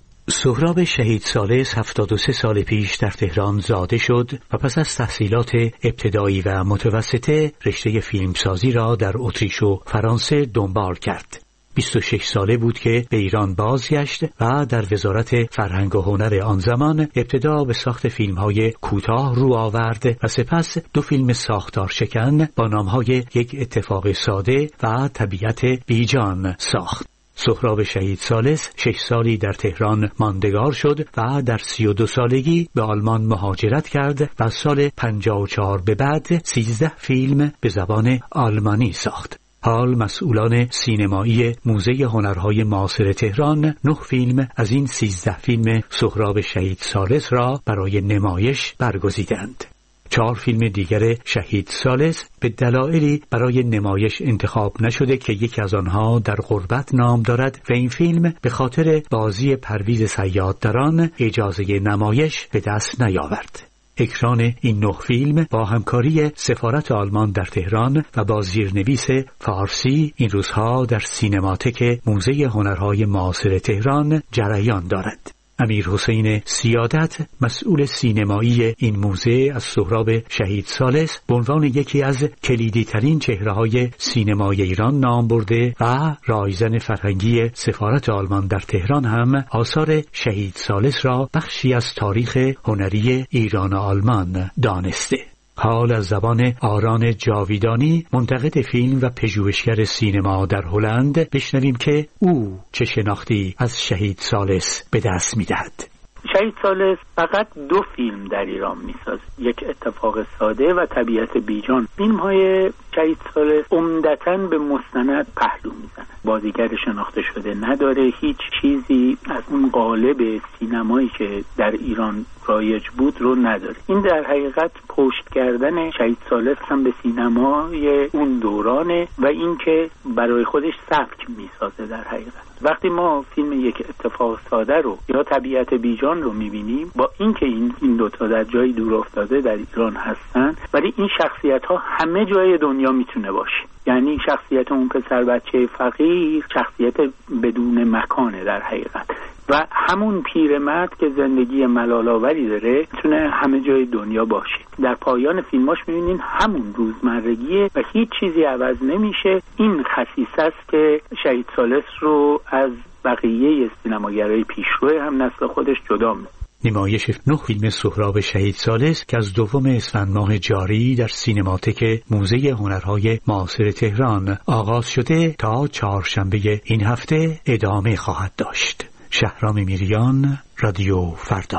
سهراب شهید ثالث هفتاد و سه سال پیش در تهران زاده شد و پس از تحصیلات ابتدایی و متوسطه رشته فیلمسازی را در اتریش و فرانسه دنبال کرد. بیست و شش ساله بود که به ایران بازگشت و در وزارت فرهنگ و هنر آن زمان ابتدا به ساخت فیلم‌های کوتاه رو آورد و سپس دو فیلم ساختار شکن با نام‌های یک اتفاق ساده و طبیعت بیجان ساخت. سهراب شهید ثالث شش سالی در تهران ماندگار شد و در سی و دو سالگی به آلمان مهاجرت کرد و سال پنجاه و چهار به بعد سیزده فیلم به زبان آلمانی ساخت. حال مسئولان سینمایی موزه هنرهای معاصر تهران نه فیلم از این سیزده فیلم سهراب شهید ثالث را برای نمایش برگزیدند. چهار فیلم دیگر شهید ثالث به دلایلی برای نمایش انتخاب نشده که یکی از آنها در غربت نام دارد و این فیلم به خاطر بازی پرویز صیاد در آن اجازه نمایش به دست نیاورد. اکران این نه فیلم با همکاری سفارت آلمان در تهران و با زیرنویس فارسی این روزها در سینماتک موزه هنرهای معاصر تهران جریان دارد. امیر حسین سیادت مسئول سینمایی این موزه از سهراب شهید ثالث به عنوان یکی از کلیدی ترین چهره های سینمای ایران نام برده و رایزن فرهنگی سفارت آلمان در تهران هم آثار شهید ثالث را بخشی از تاریخ هنری ایران و آلمان دانسته. حال از زبان آران جاویدانی منتقد فیلم و پژوهشگر سینما در هلند بشنویم که او چه شناختی از شهید ثالث به دست می‌دهد. شهید ثالث فقط دو فیلم در ایران میسازه، یک اتفاق ساده و طبیعت بیجان. فیلم‌های شهید ثالث عمدتاً به مستند پهلو میزنه، بازیگر شناخته شده نداره، هیچ چیزی از اون قالب سینمایی که در ایران رایج بود رو نداره. این در حقیقت پشت کردن شهید ثالث هم به سینمای اون دورانه و اینکه برای خودش سبک میسازه. در حقیقت وقتی ما فیلم یک اتفاق ساده رو یا طبیعت بیجان رو میبینیم، با اینکه این این دو تا در جای دور افتاده در ایران هستن، ولی این شخصیت ها همه جای دنیا میتونه باشه. یعنی شخصیت اون پسر بچه فقیر شخصیت بدون مکانه در حقیقت، و همون پیرمرد که زندگی ملال‌آوری داره میتونه همه جای دنیا باشه. در پایان فیلماش میبینین همون روزمرگیه و هیچ چیزی عوض نمیشه. این خصیصه است که شهید ثالث رو از بقیه سینماگرای پیشرو هم نسل خودش جدا می‌کنه. نمایش نه فیلم سهراب شهید ثالث که از دوم اسفند ماه جاری در سینماتک موزه هنرهای معاصر تهران آغاز شده تا چهارشنبه این هفته ادامه خواهد داشت. شهرام میریان، رادیو فردا.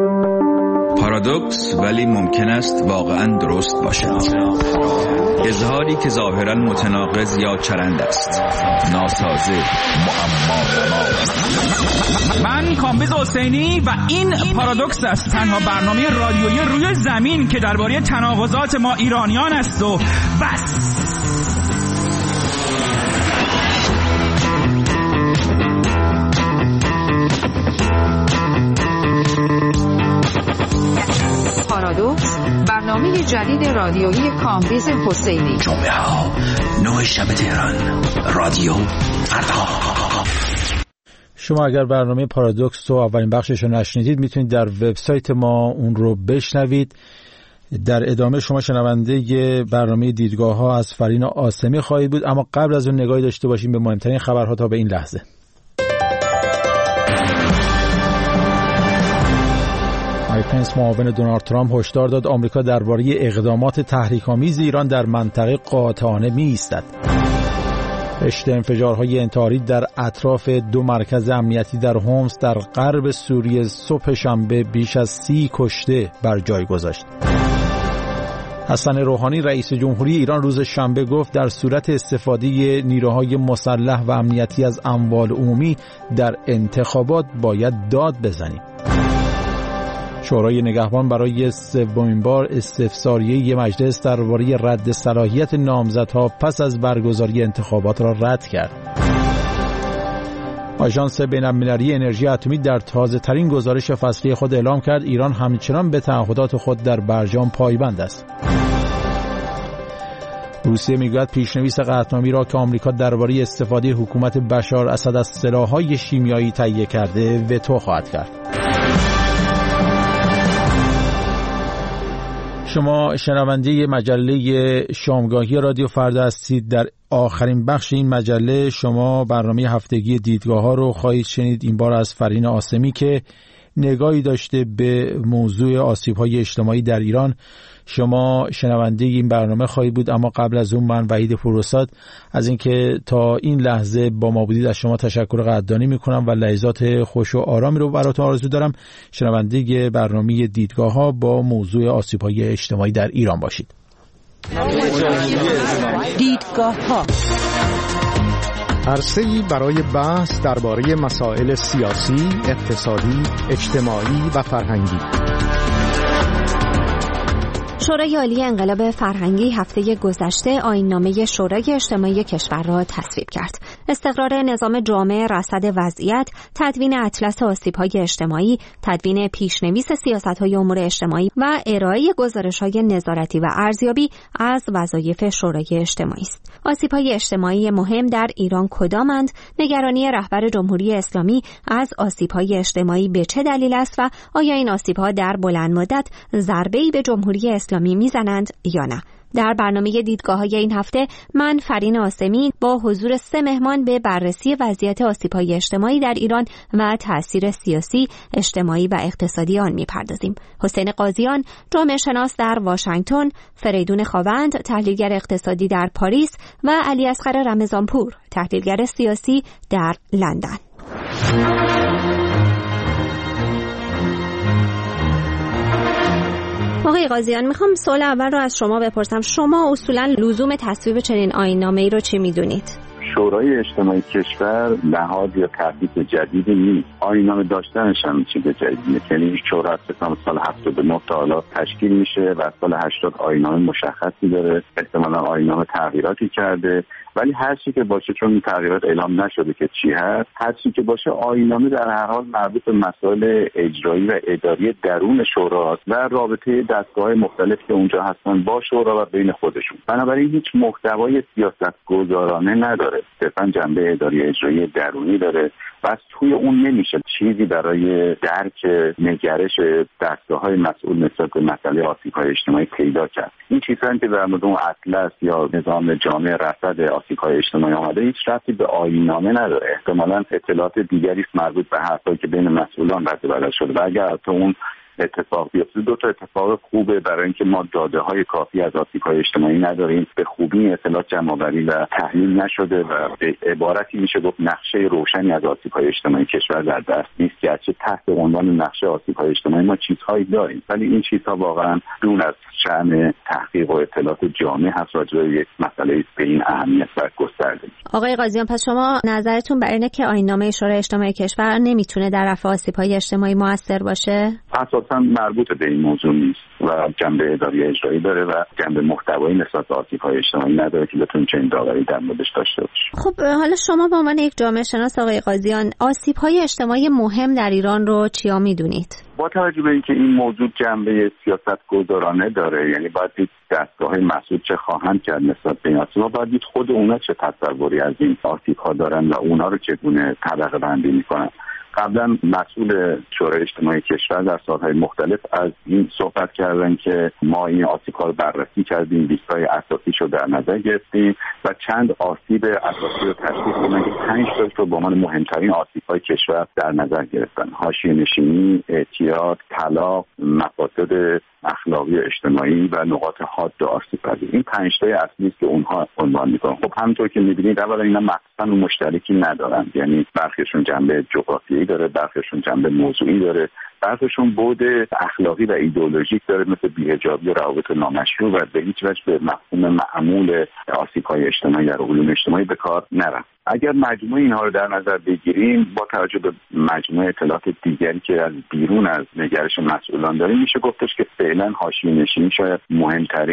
پارادوکس ولی ممکن است واقعا درست باشد. اظهاری که ظاهرا متناقض یا چرند است، ناسازه، معما. من کامبیز حسینی و این پارادوکس است، تنها برنامه رادیویی روی زمین که درباره تناقضات ما ایرانیان است و بس. پارادوکس، برنامه جدید رادیویی کامبیز حسینی. جمعه ها نه شب تهران، رادیو فردا. شما اگر برنامه پارادوکس رو اولین بخشش رو نشنیدید میتونید در وبسایت ما اون رو بشنوید. در ادامه شما شنونده برنامه دیدگاه ها از فرین آسمی خواهید بود، اما قبل از اون نگاهی داشته باشیم به مهمترین خبرها تا به این لحظه. مایک پنس معاون دونالد ترامپ هشدار داد آمریکا درباره اقدامات تحریک‌آمیز ایران در منطقه قاطعانه می‌ایستد. رشت انفجارهای انتحاری در اطراف دو مرکز امنیتی در هومس در غرب سوریه صبح شنبه بیش از سی کشته بر جای گذاشت. حسن روحانی رئیس جمهوری ایران روز شنبه گفت در صورت استفاده نیروهای مسلح و امنیتی از اموال عمومی در انتخابات باید داد بزنیم. شورای نگهبان برای سومین بار استفساریه مجلس درباره رد صلاحیت نامزدها پس از برگزاری انتخابات را رد کرد. آژانس بین‌المللی انرژی اتمی در تازه‌ترین گزارش فصلی خود اعلام کرد ایران همچنان به تعهدات خود در برجام پایبند است. روسیه میگوید پیشنویس قطعنامه‌ای را که آمریکا درباره استفاده حکومت بشار اسد از سلاح‌های شیمیایی تهیه کرده وتو خواهد کرد. شما شنونده مجله شامگاهی رادیو فردا هستید. در آخرین بخش این مجله شما برنامه هفتگی دیدگاه‌ها رو خواهید شنید، این بار از فرین عاصمی که نگاهی داشته به موضوع آسیب‌های اجتماعی در ایران. شما شنونده این برنامه خواهید بود، اما قبل از اون من وحید پوروستاد از اینکه تا این لحظه با ما بودید از شما تشکر قدردانی میکنم و لحظات خوش و آرامی رو براتون آرزو دارم. شنونده برنامه دیدگاه‌ها با موضوع آسیب‌های اجتماعی در ایران باشید. دیدگاه‌ها عرصه‌ای برای بحث درباره مسائل سیاسی، اقتصادی، اجتماعی و فرهنگی. شورای عالی انقلاب فرهنگی هفته گذشته آیین‌نامه شورای اجتماعی کشور را تصویب کرد. استقرار نظام جامع، رصد وضعیت، تدوین اطلس آسیب‌های اجتماعی، تدوین پیشنویس سیاست‌های امور اجتماعی و ارائه گزارش‌های نظارتی و ارزیابی از وظایف شورای اجتماعی است. آسیب‌های اجتماعی مهم در ایران کدامند؟ نگرانی رهبر جمهوری اسلامی از آسیب‌های اجتماعی به چه دلیل است و آیا این آسیب‌ها در بلند مدت ضربه‌ای به جمهوری اسلامی میزنند یا نه؟ در برنامه دیدگاه‌های این هفته من فرین عاصمی با حضور سه مهمان به بررسی وضعیت آسیب‌های اجتماعی در ایران و تأثیر سیاسی، اجتماعی و اقتصادی آن می‌پردازیم. حسین قاضیان، جامعه شناس در واشنگتن، فریدون خاوند، تحلیلگر اقتصادی در پاریس و علی اصغر رمضانپور، تحلیلگر سیاسی در لندن. آقای قاضیان، میخوام سوال اول رو از شما بپرسم. شما اصولاً لزوم تصویب چنین آیین‌نامه‌ای رو چی میدونید؟ شورای اجتماعی کشور نهاد یا ترتیب جدیدی نیست. آیین‌نامه داشتنش هم چیز جدیدیه. یعنی شورا از سال هفتاد و نه تا حالا تشکیل میشه و سال هشتاد آیین‌نامه مشخصی داره. احتمالاً آیین‌نامه تغییراتی کرده، ولی هر چی که باشه، چون این تغییرات اعلام نشده که چی هست، هر چی که باشه آیین‌نامه در هر حال مربوط به مسائل اجرایی و اداری درون شوراست و رابطه دستگاه‌های مختلف که اونجا هستن با شورا و بین خودشون. بنابراین هیچ محتوای سیاست‌گذارانه نداره، صرفاً جنبه اداری اجرایی درونی داره و توی اون نمیشه چیزی برای درک نگرش دستگاه‌های مسئول نسبت به مسئله آسیب‌های اجتماعی پیدا کرد. این چیزایی که در مورد اون اطلس یا نظام جامع رصد آسیب‌های اجتماعی آمده هیچ ربطی به آیین‌نامه نداره. احتمالاً اطلاعات دیگری است مربوط به حرفایی که بین مسئولان رد و بدل شده و اگر تو اون اتفاق بیفته، دو تا اتفاق خوبه برای اینکه ما داده‌های کافی از آسیب‌های اجتماعی نداریم، به خوبی اطلاعات جمع‌آوری و تحلیل نشده و به عبارتی میشه گفت نقشه روشنی از آسیب‌های اجتماعی کشور در دست نیست که چه تحت عنوان نقشه آسیب‌های اجتماعی ما چیزهایی داریم، ولی این چیزها واقعا دون از شأن تحقیق و اطلاعات جامع هست راجع به یک مسئله به این اهمیت و گسترده. آقای قاضیان، پس شما نظرتون بر اینه که آیین‌نامه شورای اجتماعی کشور نمیتونه در رفع آسیب‌های اجتماعی موثر باشه؟ اساساً مربوط به این موضوع نیست و جنبه اداری اجرایی داره و جنبه محتوایی نسبت به آسیب‌های اجتماعی نداره که بتونه چنین داوری در موردش داشته باشه. خب حالا شما به عنوان یک جامعه شناس آقای قاضیان، آسیب‌های اجتماعی مهم در ایران رو چیا میدونید؟ با توجه به اینکه این موضوع جنبه سیاست‌گذارانه داره، یعنی باید دید دستگاه‌های مسئول چه خواهند کرد نسبت به این آسیب‌ها، باید دید خود اونا چه تصوری از این آسیب‌ها دارن و اونا رو چگونه طبقه بندی می‌کنن. قبلا مسئول شورای اجتماعی کشور در سالهای مختلف از این صحبت کردن که ما این آسیب‌ها رو بررسی کردیم، لیست‌های اساسیش رو در نظر گرفتیم و چند آسیب اساسی رو تشخیص دادن که پنج تاش رو به عنوان مهمترین آسیب‌های کشور در نظر گرفتن: حاشیه‌نشینی، اعتیاد، طلاق، مفاسد اخلاقی و اجتماعی و نقاط حاد آسیب‌پذیر. این پنج تای اصلی است که اونها عنوان می‌کنن. خب همونطور که می‌بینید اولا اینا مقصد مشترکی ندارن، یعنی برخیشون جنبه جغرافیایی داره، برخیشون جنبه موضوعی داره، برخیشون بعد اخلاقی و ایدئولوژیک داره مثل بی‌حجابی و روابط نامشروع و به هیچ وجه به مفهوم معمول آسیب‌های اجتماعی در علوم اجتماعی به کار نرفت. اگر مجموع اینها رو در نظر بگیریم با توجه به مجموعه اطلاعات دیگری که از بیرون از نگرش مسئولان داریم، میشه گفتش که فعلا حاشیه‌نشینی شاید مهمترین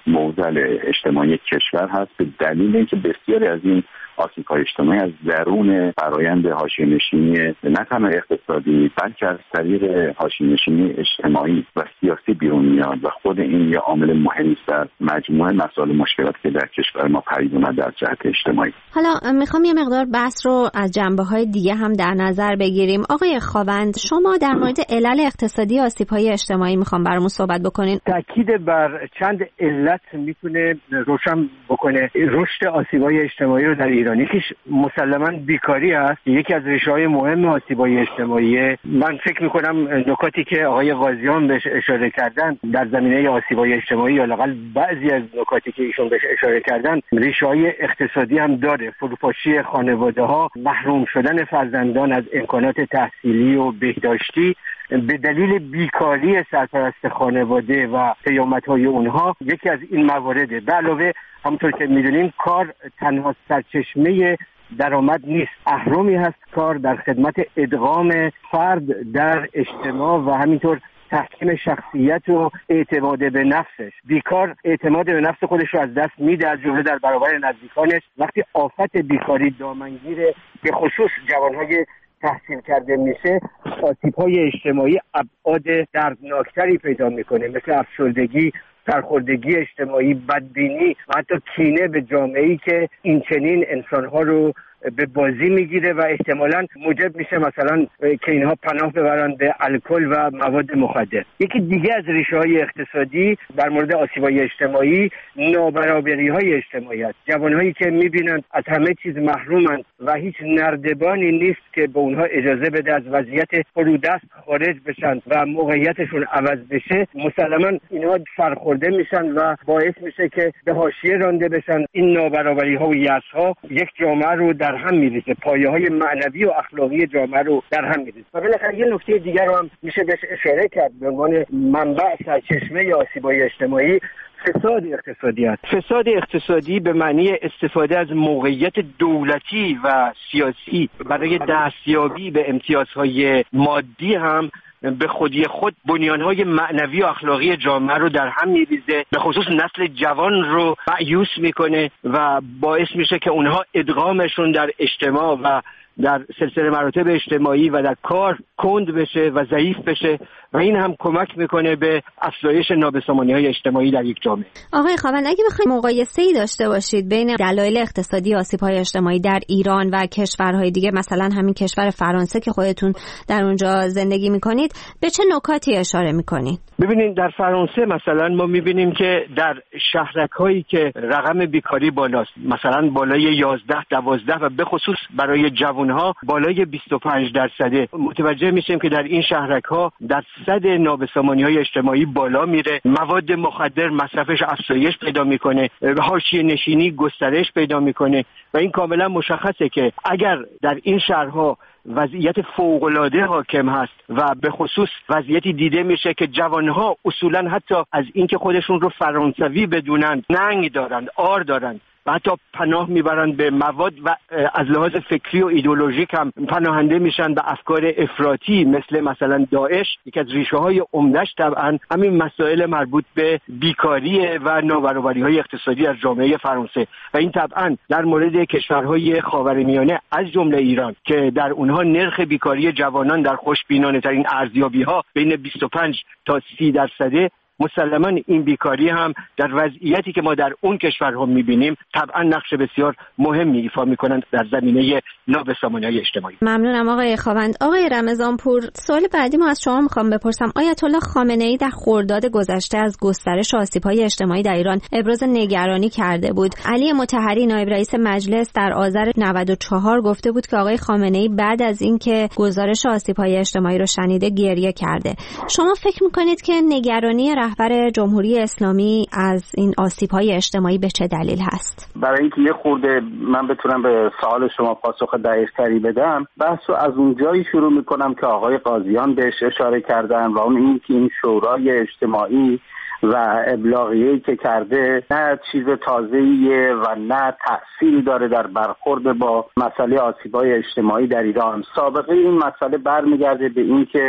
معضل اجتماعی کشور هست، به دلیل اینکه بسیاری از این آسیب‌های اجتماعی از درون فرآیند حاشیه‌نشینی نه تنها اقتصادی بلکه از طریق حاشیه‌نشینی اجتماعی و سیاسی بیرون میاد و خود این یه عامل مهمی است در مجموعه مسائل مشکلات که در کشور ما پدید اومد در جهت اجتماعی. حالا میخوام یه مقدار بحث رو از جنبه‌های دیگه هم در نظر بگیریم. آقای خاوند، شما در مورد علل اقتصادی آسیب‌های اجتماعی میخوام برامون صحبت بکنین. تاکید بر چند علت میتونه روشن بکنه رشد آسیب‌های اجتماعی رو در ایران. یکیش مسلماً بیکاری است، یکی از ریشه‌های مهم آسیب‌های اجتماعی. من فکر می‌کنم نکاتی که آقای قاضیان بهش اشاره کردن در زمینه آسیب‌های اجتماعی یا لااقل بعضی از نکاتی که ایشون بهش اشاره کردن ریشه‌های اقتصادی هم داره. فروپاشی خانواده‌ها، محروم شدن فرزندان از امکانات تحصیلی و بهداشتی به دلیل بیکاری سرپرست خانواده و پیامدهای اونها یکی از این موارده. به علاوه همونطور که میدونیم کار تنها سرچشمه درآمد نیست، اهرمی هست کار در خدمت ادغام فرد در اجتماع و همینطور تحکیم شخصیت و اعتماد به نفسش. بیکار اعتماد به نفس خودش رو از دست میده، از جمله در برابر نزدیکانش. وقتی آفت بیکاری دامنگیر به خصوص جوانهای تحصیل کرده میشه، آسیب‌های اجتماعی ابعاد دردناکتری پیدا میکنه، مثل افسردگی، سرخوردگی اجتماعی، بدبینی و حتی کینه به جامعه‌ای که این چنین انسان‌ها رو به بازی میگیره و احتمالاً موجب میشه مثلا که اینها پناه ببرن به الکل و مواد مخدر. یکی دیگه از ریشه‌های اقتصادی در مورد آسیب‌های اجتماعی نابرابری‌های اجتماعی است. جوانهایی که میبینن از همه چیز محرومن و هیچ نردبانی نیست که به اونها اجازه بده از وضعیت فرودست خارج بشن و موقعیتشون عوض بشه، مسلماً اینها سرخورده میشن و باعث میشه که به حاشیه رانده بشن. این نابرابری‌ها و یأس‌ها یک جامعه رو در هم میریزه، پایه‌های معنوی و اخلاقی جامعه رو در هم میریزه. و بالاخره یه نکته دیگر رو هم میشه بهش اشاره کرد به عنوان منبع سرچشمه آسیب‌های اجتماعی، فساد اقتصادی است. فساد اقتصادی به معنی استفاده از موقعیت دولتی و سیاسی برای دستیابی به امتیازهای مادی هم به خودی خود بنیانهای معنوی و اخلاقی جامعه رو در هم میریزه، به خصوص نسل جوان رو مایوس میکنه و باعث میشه که اونها ادغامشون در اجتماع و در سلسله مراتب اجتماعی و در کار کند بشه و ضعیف بشه و این هم کمک میکنه به افزایش نابسامانی‌های اجتماعی در یک جامعه. آقای خاوند، اگه بخواید مقایسه‌ای داشته باشید بین دلایل اقتصادی آسیب‌های اجتماعی در ایران و کشورهای دیگه، مثلا همین کشور فرانسه که خودتون در اونجا زندگی میکنید، به چه نکاتی اشاره میکنید؟ ببینید در فرانسه مثلا ما میبینیم که در شهرک‌هایی که رقم بیکاری بالاست، مثلا بالای یازده دوازده و به خصوص برای جوانها بالای بیست و پنج درصده، متوجه میشیم که در این شهرک‌ها درصد نابسامانی‌های اجتماعی بالا میره، مواد مخدر مصرفش افزایش پیدا میکنه، حاشیه نشینی گسترش پیدا میکنه و این کاملا مشخصه که اگر در این شهرها وضعیت فوق‌العاده حاکم هست و به خصوص وضعیتی دیده میشه که جوانها اصولا حتی از اینکه خودشون رو فرانسوی بدونن ننگ دارن، آر دارن و حتی پناه میبرند به مواد و از لحاظ فکری و ایدئولوژیک هم پناهنده میشن به افکار افراطی مثل مثلا داعش. یکی از ریشه های عمده‌اش طبعا همین مسائل مربوط به بیکاری و نابرابری‌های اقتصادی از جامعه فرانسه و این طبعا در مورد کشورهای خاورمیانه از جمله ایران که در اونها نرخ بیکاری جوانان در خوشبینانه ترین ارزیابی‌ها بین بیست و پنج تا سی درصده، مسلماً این بیکاری هم در وضعیتی که ما در اون کشورها می‌بینیم طبعاً نقش بسیار مهمی ایفا می‌کنند در زمینه نابسامانی‌های اجتماعی. ممنونم آقای خاوند. آقای رمضانپور، سوال بعدی ما از شما می‌خوام بپرسم. آیت الله خامنه‌ای در خرداد گذشته از گسترش آسیب‌های اجتماعی در ایران ابراز نگرانی کرده بود. علی مطهری نایب رئیس مجلس در آذر نود و چهار گفته بود که آقای خامنه‌ای بعد از اینکه گزارش آسیب‌های اجتماعی رو شنیده گریه کرده. شما فکر می‌کنید که نگرانی رهبر جمهوری اسلامی از این آسیب‌های اجتماعی به چه دلیل هست؟ برای اینکه یه خورده من بتونم به سوال شما پاسخ دقیق‌تری بدم، بحثو از اون جایی شروع می‌کنم که آقای قاضیان بهش اشاره کردن و اون این که این شورای اجتماعی و ابلاغیه‌ای که کرده نه چیز تازه‌ایه و نه تأثیری داره در برخورد با مسئله آسیب‌های اجتماعی در ایران. سابقه این مسئله برمیگرده به این که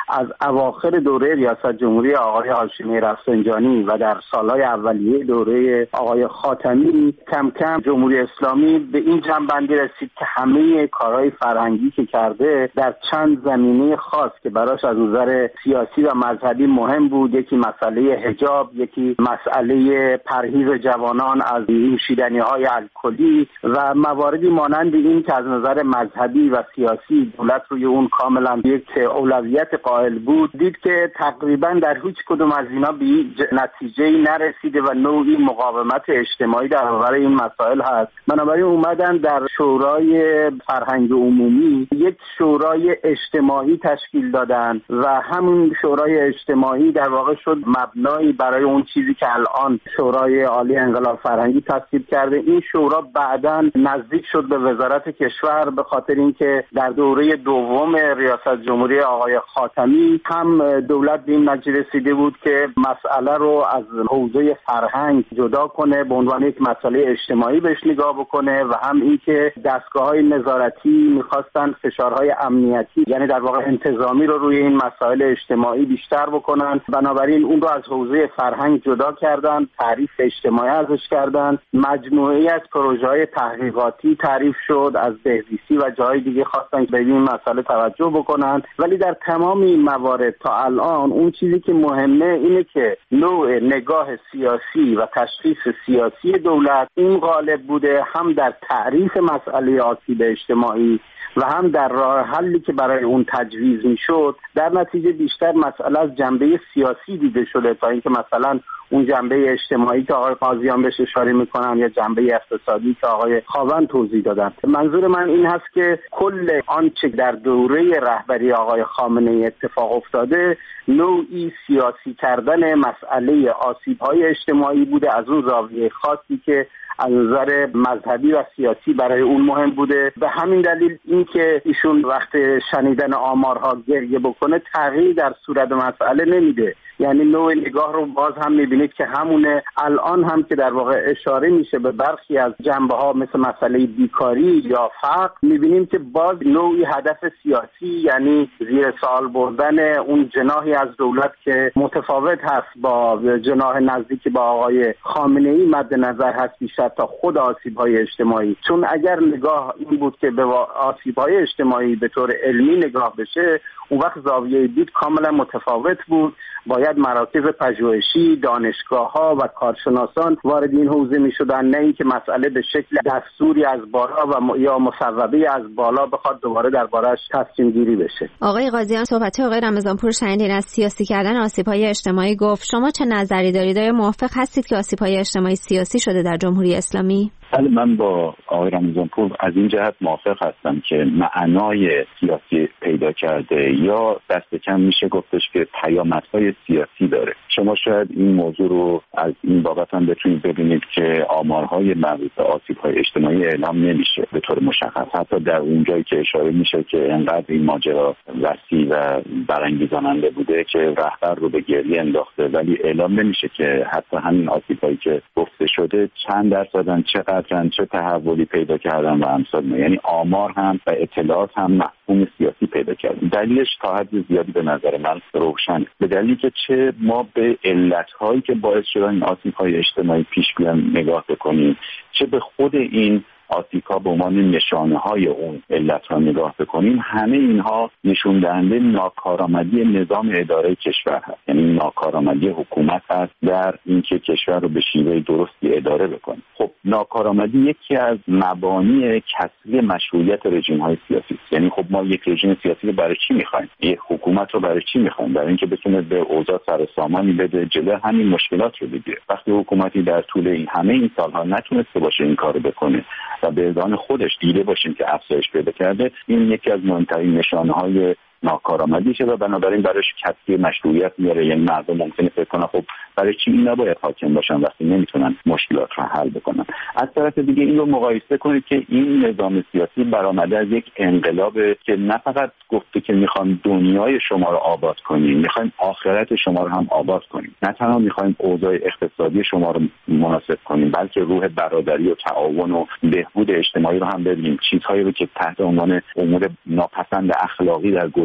از اواخر دوره ریاست جمهوری آقای هاشمی رفسنجانی و در سالهای اولیه دوره آقای خاتمی کم کم جمهوری اسلامی به این جنبندی رسید که همه کارهای فرهنگی که کرده در چند زمینه خاص که براش از نظر سیاسی و مذهبی مهم بود، یکی مسئله حجاب، یکی مسئله پرهیز جوانان از نوشیدنی‌های الکلی و مواردی مانند این که از نظر مذهبی و سیاسی دولت روی اون کاملا یک اولویت قائل بود، دید که تقریبا در هیچ کدوم از اینا به نتیجه‌ای نرسیده و نوعی مقاومت اجتماعی در برابر این مسائل هست. بنابراین اومدن در شورای فرهنگ عمومی یک شورای اجتماعی تشکیل دادن و همون شورای اجتماعی در واقع شد مبنایی برای اون چیزی که الان شورای عالی انقلاب فرهنگی تصویب کرده. این شورا بعداً نزدیک شد به وزارت کشور به خاطر اینکه در دوره دوم ریاست جمهوری آقای خاتمی هم دولت به این نتیجه رسیده بود که مسئله رو از حوزه فرهنگ جدا کنه، به عنوان یک مسئله اجتماعی بهش نگاه بکنه و هم اینکه دستگاه‌های نظارتی می‌خواستن فشارهای امنیتی یعنی در واقع انتظامی رو روی این مسائل اجتماعی بیشتر بکنن. بنابراین اون رو از حوزه فرهنگ جدا کردن، تعریف اجتماعی ازش کردن. مجموعه‌ای از پروژه‌های تحقیقاتی تعریف شد، از بهزیستی و جای دیگه خواستن به این مسئله توجه بکنن. ولی در تمام این موارد تا الان اون چیزی که مهمه اینه که نوع نگاه سیاسی و تشخیص سیاسی دولت این غالب بوده، هم در تعریف مسئله آسیب اجتماعی و هم در راه حلی که برای اون تجویز میشد. در نتیجه بیشتر مسئله از جنبه سیاسی دیده شده تا اینکه مثلا اون جنبه اجتماعی که آقای قاضیان بهش اشاره میکنن یا جنبه اقتصادی که آقای خاوند توضیح دادن. منظور من این هست که کل آنچه در دوره رهبری آقای خامنه ای اتفاق افتاده نوعی سیاسی کردن مسئله آسیب‌های اجتماعی بوده از اون زاویه خاصی که از نظر مذهبی و سیاسی برای اون مهم بوده. به همین دلیل اینکه ایشون وقت شنیدن آمارها گریه بکنه تغییر در صورت مسئله نمیده، یعنی نوع نگاه رو باز هم میبینید که همونه. الان هم که در واقع اشاره میشه به برخی از جنبه ها مثل مسئله بیکاری یا فقر، میبینیم که باز نوعی هدف سیاسی یعنی زیر سوال بردن اون جناحی از دولت که متفاوت هست با جناح نزدیکی با آقای خامنه ای مد نظر هست بیشتر تا خود آسیب‌های اجتماعی. چون اگر نگاه این بود که به آسیب‌های اجتماعی به طور علمی نگاه بشه، اون وقت زاویه دید کاملا متفاوت بود. باید مراکز پژوهشی، دانشگاه‌ها و کارشناسان وارد این حوزه می‌شدن، نه اینکه مسئله به شکل دستوری از بالا و یا مصوبه از بالا بخواد دوباره درباره‌اش تصمیم گیری بشه. آقای قاضیان، صحبت آقای رمضانپور شنیدین از سیاسی کردن آسیب‌های اجتماعی گفت. شما چه نظری دارید؟ آیا موافق هستید که آسیب‌های اجتماعی سیاسی شده در جمهوری اسلامی؟ بله، من با آقای رمضانپور از این جهت موافق هستم که معنای سیاسی پیدا کرده یا دست کم میشه گفتش که پیامدهای سیاسی داره. شما شاید این موضوع رو از این بابت هم بتونید ببینید که آمارهای مربوط به آسیب‌های اجتماعی اعلام نمیشه به طور مشخص، حتی در اون جایی که اشاره میشه که انقدر این ماجرا وسیع و برانگیزاننده بوده که رهبر رو به گریه انداخته، ولی اعلام نمیشه که حتی همین آسیب‌هایی که گفته شده چند درصدن، چقدر چه تحولی پیدا کردن و امثال. یعنی آمار هم و اطلاعات هم مفهوم سیاسی پیدا کردن. دلیلش تا حد زیادی به نظر من روشن، به دلیلی که چه ما به علت‌هایی که باعث شدن این آسیب‌های اجتماعی پیش بیان نگاه بکنیم، چه به خود این آسیب‌ها به عنوان نشانه‌های اون علت‌ها نگاه بکنیم، همه اینها نشون دهنده ناکارآمدی نظام اداره کشور هست. یعنی ناکارآمدی حکومت هست در اینکه کشور رو به شیوه درستی اداره بکنه. خب ناکارآمدی یکی از مبانی کسری مشروعیت رژیم‌های سیاسی است. یعنی خب ما یک رژیم سیاسی رو برای چی می‌خوایم؟ یک حکومت رو برای چی می‌خوایم؟ برای اینکه بتونه به اوضاع سر و سامانی بده، جلوی همین مشکلات رو بگیره. وقتی حکومتی در طول این همه این سال‌ها نتونسته باشه این کارو بکنه و به ازان خودش دیده باشیم که افزایش پیدا کرده، این یکی از مهمترین نشانه‌های ناکارآمدی شده و بنابراین برایش کسری مشروعیت میاره. یعنی مردم ممکنه فکر کنن خب برای چی این نباید حاکم باشن وقتی نمیتونن مشکلات رو حل بکنن. از طرف دیگه این رو مقایسه کنید که این نظام سیاسی برآمده از یک انقلاب که نه فقط گفته که میخوام دنیای شما رو آباد کنیم، میخوایم آخرت شما رو هم آباد کنیم. نه تنها میخوایم اوضاع اقتصادی شما رو مناسب کنیم، بلکه روح برادری و تعاون و بهبود اجتماعی رو هم ببینیم. چیزهایی رو که تحت عنوان امور ناپسند اخلاقی در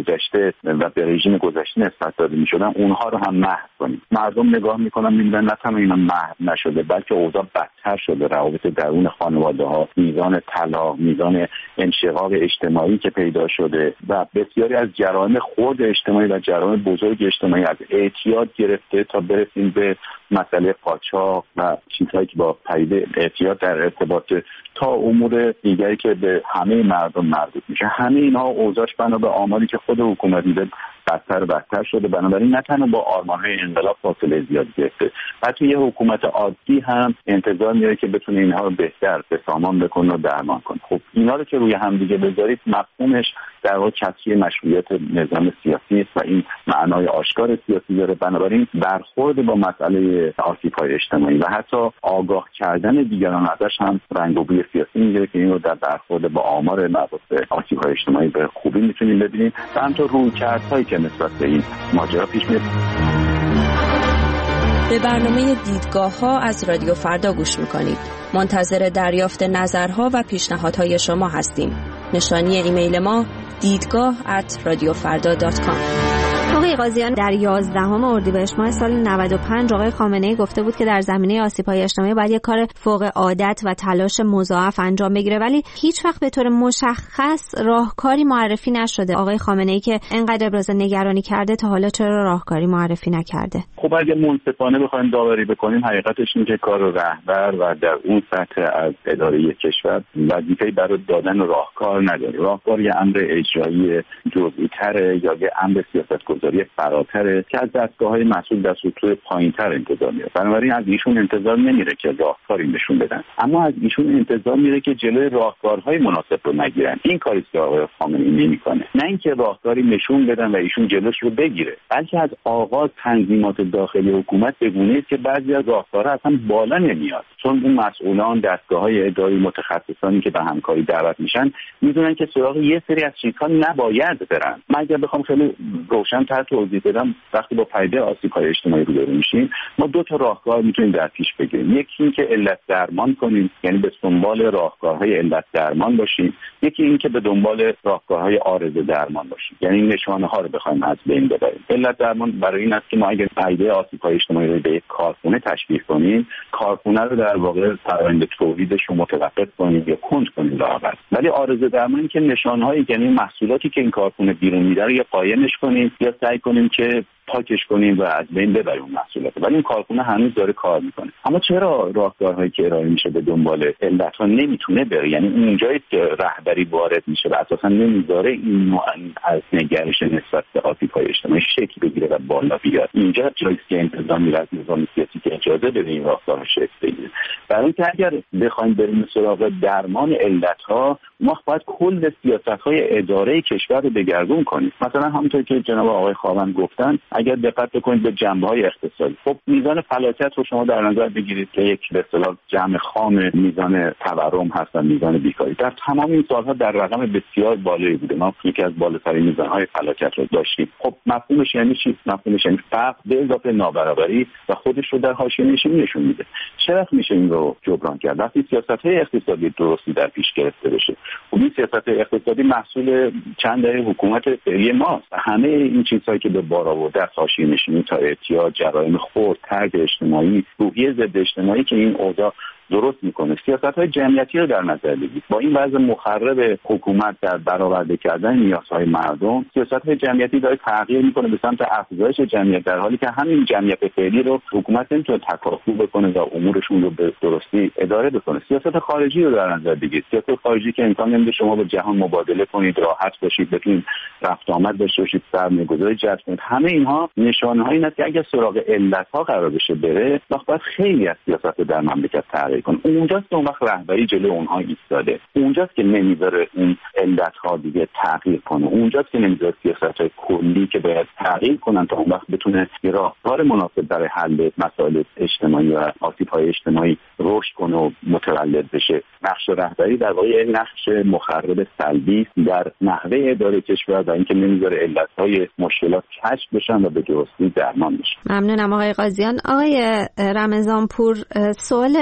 گذشته و به رژیم گذشته نسبت داده می‌شدن اونها رو هم محو کنیم. مردم نگاه می‌کنن می‌بینن نه تنها اینا محو نشده بلکه اوضاع بدتر شده. روابط درون خانواده‌ها، میزان طلاق، میزان انشقاق اجتماعی که پیدا شده و بسیاری از جرایم خرد اجتماعی و جرایم بزرگ اجتماعی از اعتیاد گرفته تا برسیم به مسئله قاچاق و چیزهایی که با پدیده اعتیاد در ارتباطه تا امور دیگری که به همه مردم مربوط میشه. همه اینها اوضاعش بنا به آماری که خود حکومت میده بدتر و بدتر شده. بنابراین نه تنها با آرمان‌های انقلاب فاصله زیادی گرفته، حتی یه حکومت عادی هم انتظار میره که بتونه اینها رو بهتر به سامان بکنه و درمان کنه. خب اینا رو که روی هم دیگه بذارید مفهومش در واقع کسری مشروعیت نظام سیاسی است و این معنای آشکار سیاسی داره. بنابراین برخورد با مسئله آسیب‌های اجتماعی و حتی آگاه کردن دیگران ازش هم رنگ و بوی سیاسی میگیره که این رو در برخورد با آمار مربوط به آسیب‌های اجتماعی به خوبی میتونیم ببینیم و همینطور رویکردهایی که نسبت به این ماجرا پیش میاد. به برنامه دیدگاه ها از رادیو فردا گوش میکنید. منتظر دریافت نظرها و پیشنهادهای شما هستیم. نشانی ایمیل ما دیدگاه ات رادیو فردا دات کام. آقای قاضیان، در یازدهم اردیبهشت ماه سال نود و پنج آقای خامنه‌ای گفته بود که در زمینه آسیب‌های اجتماعی باید یک کار فوق عادت و تلاش مضاعف انجام بگیره، ولی هیچ وقت به طور مشخص راهکاری معرفی نشده. آقای خامنه‌ای که انقدر ابراز نگرانی کرده تا حالا چرا راهکاری معرفی نکرده؟ خب اگه منصفانه بخوایم داوری بکنیم حقیقتش اینه که کار رهبر و در اون سطح از اداره کشور وظیفه‌ای برای دادن راهکار نداره. راهکار یه امر اجرایی جزئی‌تره یا یه امر سیاست‌گذاری فراتره که از دستگاه‌های مسئول در سطوح پایین‌تر انتظار میره. بنابراین از ایشون انتظار نمیره که راهکاری نشون بدن، اما از ایشون انتظار میره که جلوی راهکارهای مناسب رو نگیرن. این کاری که آقای خامنه‌ای نمی‌کنه. نه اینکه راهکاری نشون بدن و ایشون جلوش رو بگیره، بلکه از آغاز تنظیمات داخلی حکومت به گونه‌ای که بعضی از راهکارها اصلا بالا نمیاد، چون اون مسئولان دستگاه‌های اداری متخصصانی که به همکاری دعوت میشن میدونن که سراغ یه سری از چیزها نباید برن. من اگه بخوام خیلی روشن توضیح بدم، وقتی با پدیده آسیب‌های اجتماعی روبرو میشیم ما دو تا راهکار میتونیم در پیش بگیریم. یکی این که علت درمان کنیم، یعنی به دنبال راهکارهای علت درمان باشیم. یکی این که به دنبال راهکارهای عارضه درمان باشیم، یعنی نشانه‌ها رو بخوایم از بین ببریم. علت درمان برای این است که ما اگر پدیده آسیب‌های اجتماعی رو به یک کارخونه تشبیه کنیم، کارخونه رو در واقع فرآیند تولیدش رو متوقف کنیم یا کند کنیم لااقل. ولی عارضه درمان که نشانه‌هایی، یعنی محصولاتی که این کارخونه بیرون میده رو یا قایمش کنیم یا سعی کنیم که پاکش کنیم و از بین ببریم اون محصولات. ولی این کارخونه هنوز داره کار میکنه. اما چرا راهکارهایی که ارائه میشه به دنبال علت‌ها نمیتونه بره؟ یعنی اونجایی که رهبری وارد میشه و اساسا نمیذاره این نوع از نگرش نسبت به آسیب‌های اجتماعی شکل بگیره و بالا بیاد. اینجا جایی که انتظار میره از نظام سیاسی که اجازه بده این راهکارها شکل بگیره. برای اینکه اگر بخوایم بریم سراغ درمان علت‌ها، ما باید کل سیاست‌های اداره کشور رو دگرگون کنیم. مثلا همونطور که جناب آقای خاوند گفتن، اگر دقت بکنید به جنبه‌های اقتصادی، خب میزان فلاکت رو شما در نظر بگیرید که یک به اصطلاح جمع خام میزان تورم هست و میزان بیکاری در تمام این سالها در رقم بسیار بالایی بوده. ما یکی از بالاترین میزان‌های فلاکت رو داشتیم. خب مفهومش یعنی چی؟ مفهومش یعنی فقر به اضافه نابرابری و خودش رو در حاشیه نشین نشون میده. چرا میشه این رو جبران کرد؟ وقتی سیاست‌های اقتصادی درستی در پیش گرفته بشه. خب این سیاست‌های اقتصادی محصول چند دهه حکومت فعلی ماست. همه این چیزهایی که به بار آورده از حاشیه نشینی تا اعتیاد، جرایم خرد، ترک اجتماعی، روحیه ضد اجتماعی که این اوضاع درست میکنه. سیاست‌های جمعیتی رو در نظر بگیرید. با این وضع مخرب حکومت در برآورده کردن نیازهای مردم، سیاست‌های جمعیتی داره تغییر میکنه به سمت افزایش جمعیت، در حالی که همین جمعیت فعلی رو حکومت نمیتونه تکافو بکنه و امورشون رو به درستی اداره بکنه. سیاست خارجی رو در نظر بگیرید. سیاست خارجی که امکان نمیده شما با جهان مبادله کنید، راحت باشید، بتونید رفت آمد داشته باشید، سرمایه‌گذاری جذب کنید. همه اینها نشانه‌هایی هست که اگه سراغ علت‌ها قرار بشه بره، وقت خیلی از سیاست در مملکت تغییر کنه. اونجاست که اون وقت رهبری جلوی اونها ایستاده. اونجاست که نمیذاره اون علت‌ها دیگه تغییر کنه. اونجاست که نمیذاره سیاست‌های کلی که باید تغییر کنن تا اون وقت بتونه یه راهکار مناسب برای حل مسائل اجتماعی و آسیب‌های اجتماعی رشد کنه و متولد بشه. نقش رهبری در واقع نقش مخرب سلبی در نحوه اداره کشور و اینکه نمیذاره علت‌های مشکلات کشف بشن و به درستی درمان بشن. ممنونم آقای قاضیان. آقای رمضان پور، سوال بعدی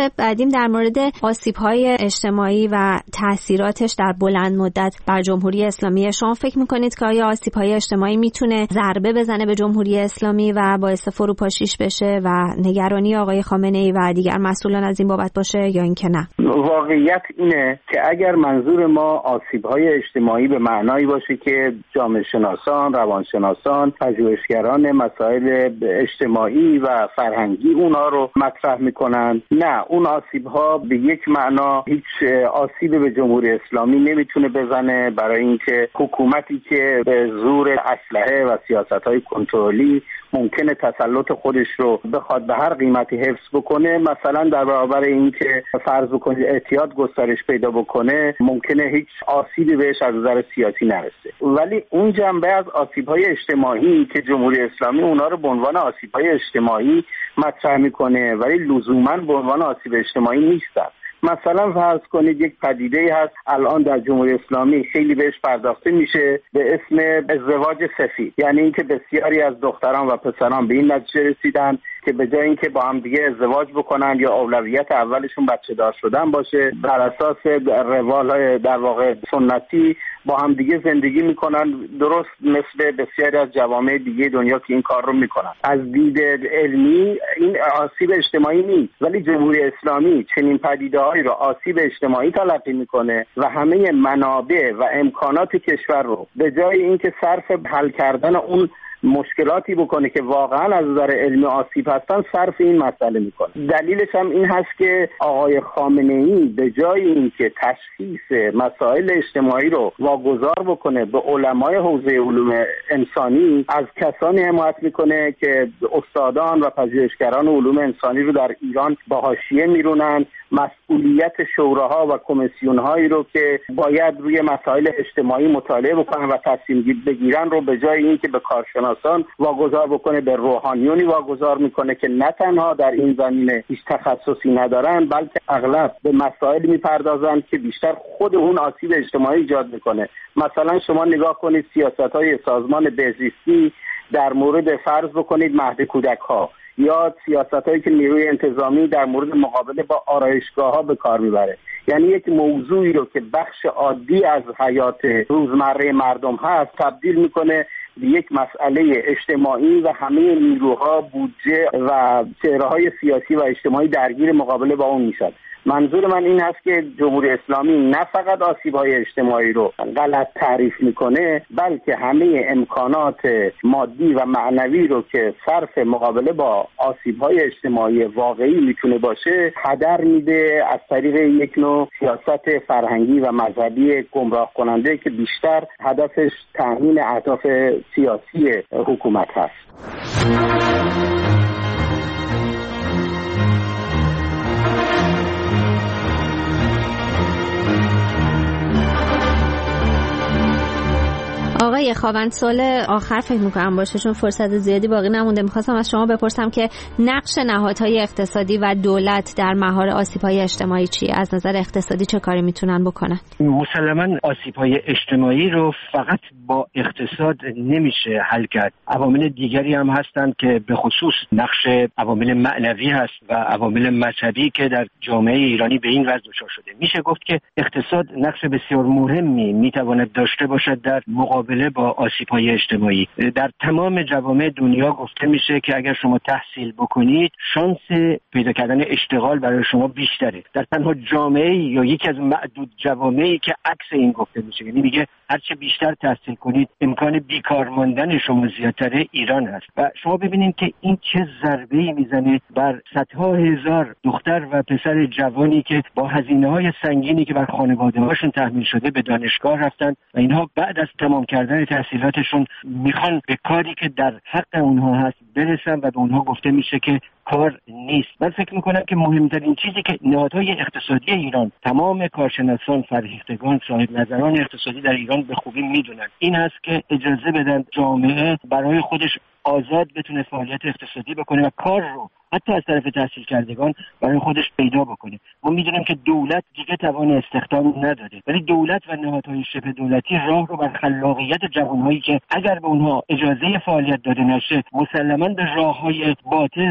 بگیم در مورد آسیب‌های اجتماعی و تاثیراتش در بلند مدت بر جمهوری اسلامی، شما فکر می‌کنید که آیا آسیب‌های اجتماعی میتونه ضربه بزنه به جمهوری اسلامی و باعث فروپاشیش بشه و نگرانی آقای خامنه‌ای و دیگر مسئولان از این بابت باشه یا اینکه نه؟ واقعیت اینه که اگر منظور ما آسیب‌های اجتماعی به معنایی باشه که جامعه شناسان، روانشناسان، پژوهشگران مسائل اجتماعی و فرهنگی اونا رو مطرح میکنن، نه، اون آسیب‌ها به یک معنا هیچ آسیبی به جمهوری اسلامی نمیتونه بزنه، برای اینکه حکومتی که به زور اسلحه و سیاست‌های کنترلی ممکنه تسلط خودش رو بخواد به هر قیمتی حفظ بکنه، مثلا در برابر اینکه فرض بکنید اعتیاد گسترش پیدا بکنه، ممکنه هیچ آسیبی بهش از نظر سیاسی نرسه. ولی اون جنبه از آسیب‌های اجتماعی که جمهوری اسلامی اونا رو به عنوان آسیب‌های اجتماعی مطرح میکنه ولی لزوماً به عنوان آسیب اجتماعی نیستن. مثلا فرض کنید یک پدیده‌ای هست الان در جمهوری اسلامی خیلی بهش پرداخته میشه به اسم ازدواج سفید، یعنی اینکه بسیاری از دختران و پسران به این نتیجه رسیدن که به جای اینکه با هم دیگه ازدواج بکنن یا اولویت اولشون بچه دار شدن باشه، بر اساس روال‌های در واقع سنتی با هم دیگه زندگی میکنن، درست مثل بسیاری از جوامع دیگه دنیا که این کار رو میکنن. از دید علمی این آسیب اجتماعی نیست، ولی جمهوری اسلامی چنین پدیده‌هایی رو آسیب اجتماعی تلقی میکنه و همه منابع و امکانات کشور رو به جای اینکه صرف حل کردن اون مشکلاتی بکنه که واقعا از نظر علمی آسیب هستن صرف این مسئله میکنه. دلیلش هم این هست که آقای خامنه‌ای به جای اینکه تشخیص مسائل اجتماعی رو واگذار بکنه به علمای حوزه علوم انسانی، از کسانی حمایت میکنه که استادان و پژوهشگران علوم انسانی رو در ایران به حاشیه میرونن، مسئولیت شوراها و کمیسیون‌هایی رو که باید روی مسائل اجتماعی مطالعه بکنن و تصمیم بگیرن رو به جای اینکه به کارشناسان واگذار بکنه به روحانیونی واگذار میکنه که نه تنها در این زمینه هیچ تخصصی ندارن بلکه اغلب به مسائل میپردازن که بیشتر خود اون آسیب اجتماعی ایجاد میکنه. مثلا شما نگاه کنید سیاست‌های سازمان بهزیستی در مورد فرض بکنید مهد کودک‌ها یا سیاست‌هایی که نیروی انتظامی در مورد مقابله با آرایشگاه‌ها به کار میبره، یعنی یک موضوعی رو که بخش عادی از حیات روزمره مردم هست تبدیل میکنه به یک مسئله اجتماعی و همه نیروها، بودجه و چهره‌های سیاسی و اجتماعی درگیر مقابله با اون میشن. منظور من این است که جمهوری اسلامی نه فقط آسیب‌های اجتماعی رو غلط تعریف میکنه بلکه همه امکانات مادی و معنوی رو که صرف مقابله با آسیب‌های اجتماعی واقعی میتونه باشه هدر میده از طریق یک نوع سیاست فرهنگی و مذهبی گمراه کننده که بیشتر هدفش تامین اهداف سیاسی حکومت هست. آقای خاوند، سوال آخر فکر میکنم باشه چون فرصت زیادی باقی نمونده. میخواستم از شما بپرسم که نقش نهادهای اقتصادی و دولت در مهار آسیب‌های اجتماعی چیه؟ از نظر اقتصادی چه کاری میتونن بکنن؟ مسلماً آسیب‌های اجتماعی رو فقط با اقتصاد نمیشه حل کرد. عوامل دیگری هم هستن که به خصوص نقش عوامل معنوی هست و عوامل مذهبی که در جامعه ایرانی به این وضع دچار شده. میشه گفت که اقتصاد نقش بسیار مهمی میتواند داشته باشد در مقابله با آسیب‌های اجتماعی. در تمام جوامع دنیا گفته میشه که اگر شما تحصیل بکنید شانس پیدا کردن اشتغال برای شما بیشتره. در تنها جامعه یا یکی از معدود جوامعی که عکس این گفته میشه، یعنی میگه هر چه بیشتر تحصیل کنید امکان بیکار ماندن شما زیادتره، ایران هست. و شما ببینید که این چه ضربه‌ای میزنه بر صدها هزار دختر و پسر جوانی که با هزینه‌های سنگینی که بر خانواده‌هاشون تحمیل شده به دانشگاه رفتن و اینها بعد از تمام کردن تحصیلاتشون میخوان به کاری که در حق اونها هست برسن و به اونها گفته میشه که کار نیست. من فکر میکنم که مهمترین چیزی که نهادهای اقتصادی ایران، تمام کارشناسان، فرهیختگان، صاحب نظران اقتصادی در ایران به خوبی میدونن این هست که اجازه بدن جامعه برای خودش آزاد بتونه فعالیت اقتصادی بکنه و کار رو حتی از طرف تحصیل کردگان برای خودش پیدا بکنه. ما میدونیم که دولت دیگه توان استخدام نداره، ولی دولت و نهادهای شبه دولتی راه رو بر خلاقیت جوانهایی که اگر به اونها اجازه فعالیت داده نشه مسلماً به راههای باطل و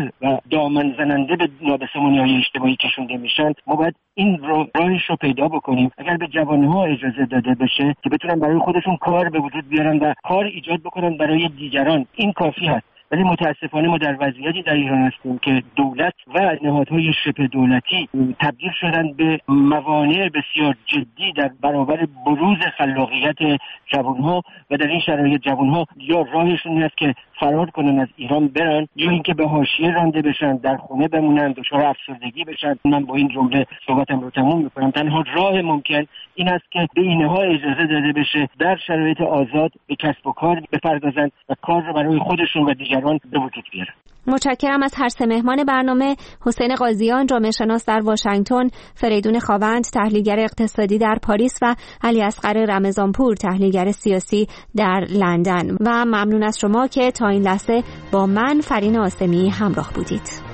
دامن زننده به نابسامانی‌های اجتماعی کشونده میشن، ما باید این رو راهش رو پیدا بکنیم. اگر به جوانها اجازه داده بشه که بتونن برای خودشون کار به وجود بیارن و کار ایجاد بکنن برای دیگران، این کافی هست. ولی متاسفانه ما در وضعیتی در ایران هستیم که دولت و نهادهای شبه دولتی تبدیل شدن به موانع بسیار جدی در برابر بروز خلاقیت جوانها و در این شرایط جوانها یا راهشون این است که فرار کنن از ایران برن یا اینکه به حاشیه رانده بشن، در خونه بمونن، دچار افسردگی بشن. من با این جمله صحبتم رو تموم میکنم. تنها راه ممکن این است که به اینها اجازه داده بشه در شرایط آزاد به کسب و کار بپردازند و کار رو برای خودشون و دیگران به وجود بیارن. متشکرم از هر سه مهمان برنامه: حسین قاضیان، جامعه شناس در واشنگتن، فریدون خاوند، تحلیلگر اقتصادی در پاریس و علی اصغر رمضانپور، تحلیلگر سیاسی در لندن. و ممنون از شما که تا این لحظه با من فرین آسمی همراه بودید.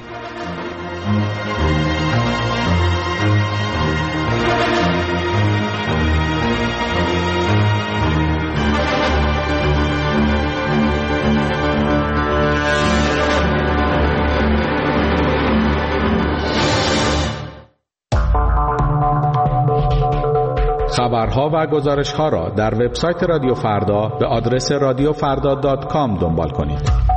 خبرها و گزارش‌ها را در وبسایت رادیو فردا به آدرس رادیو فردا دات کام دنبال کنید.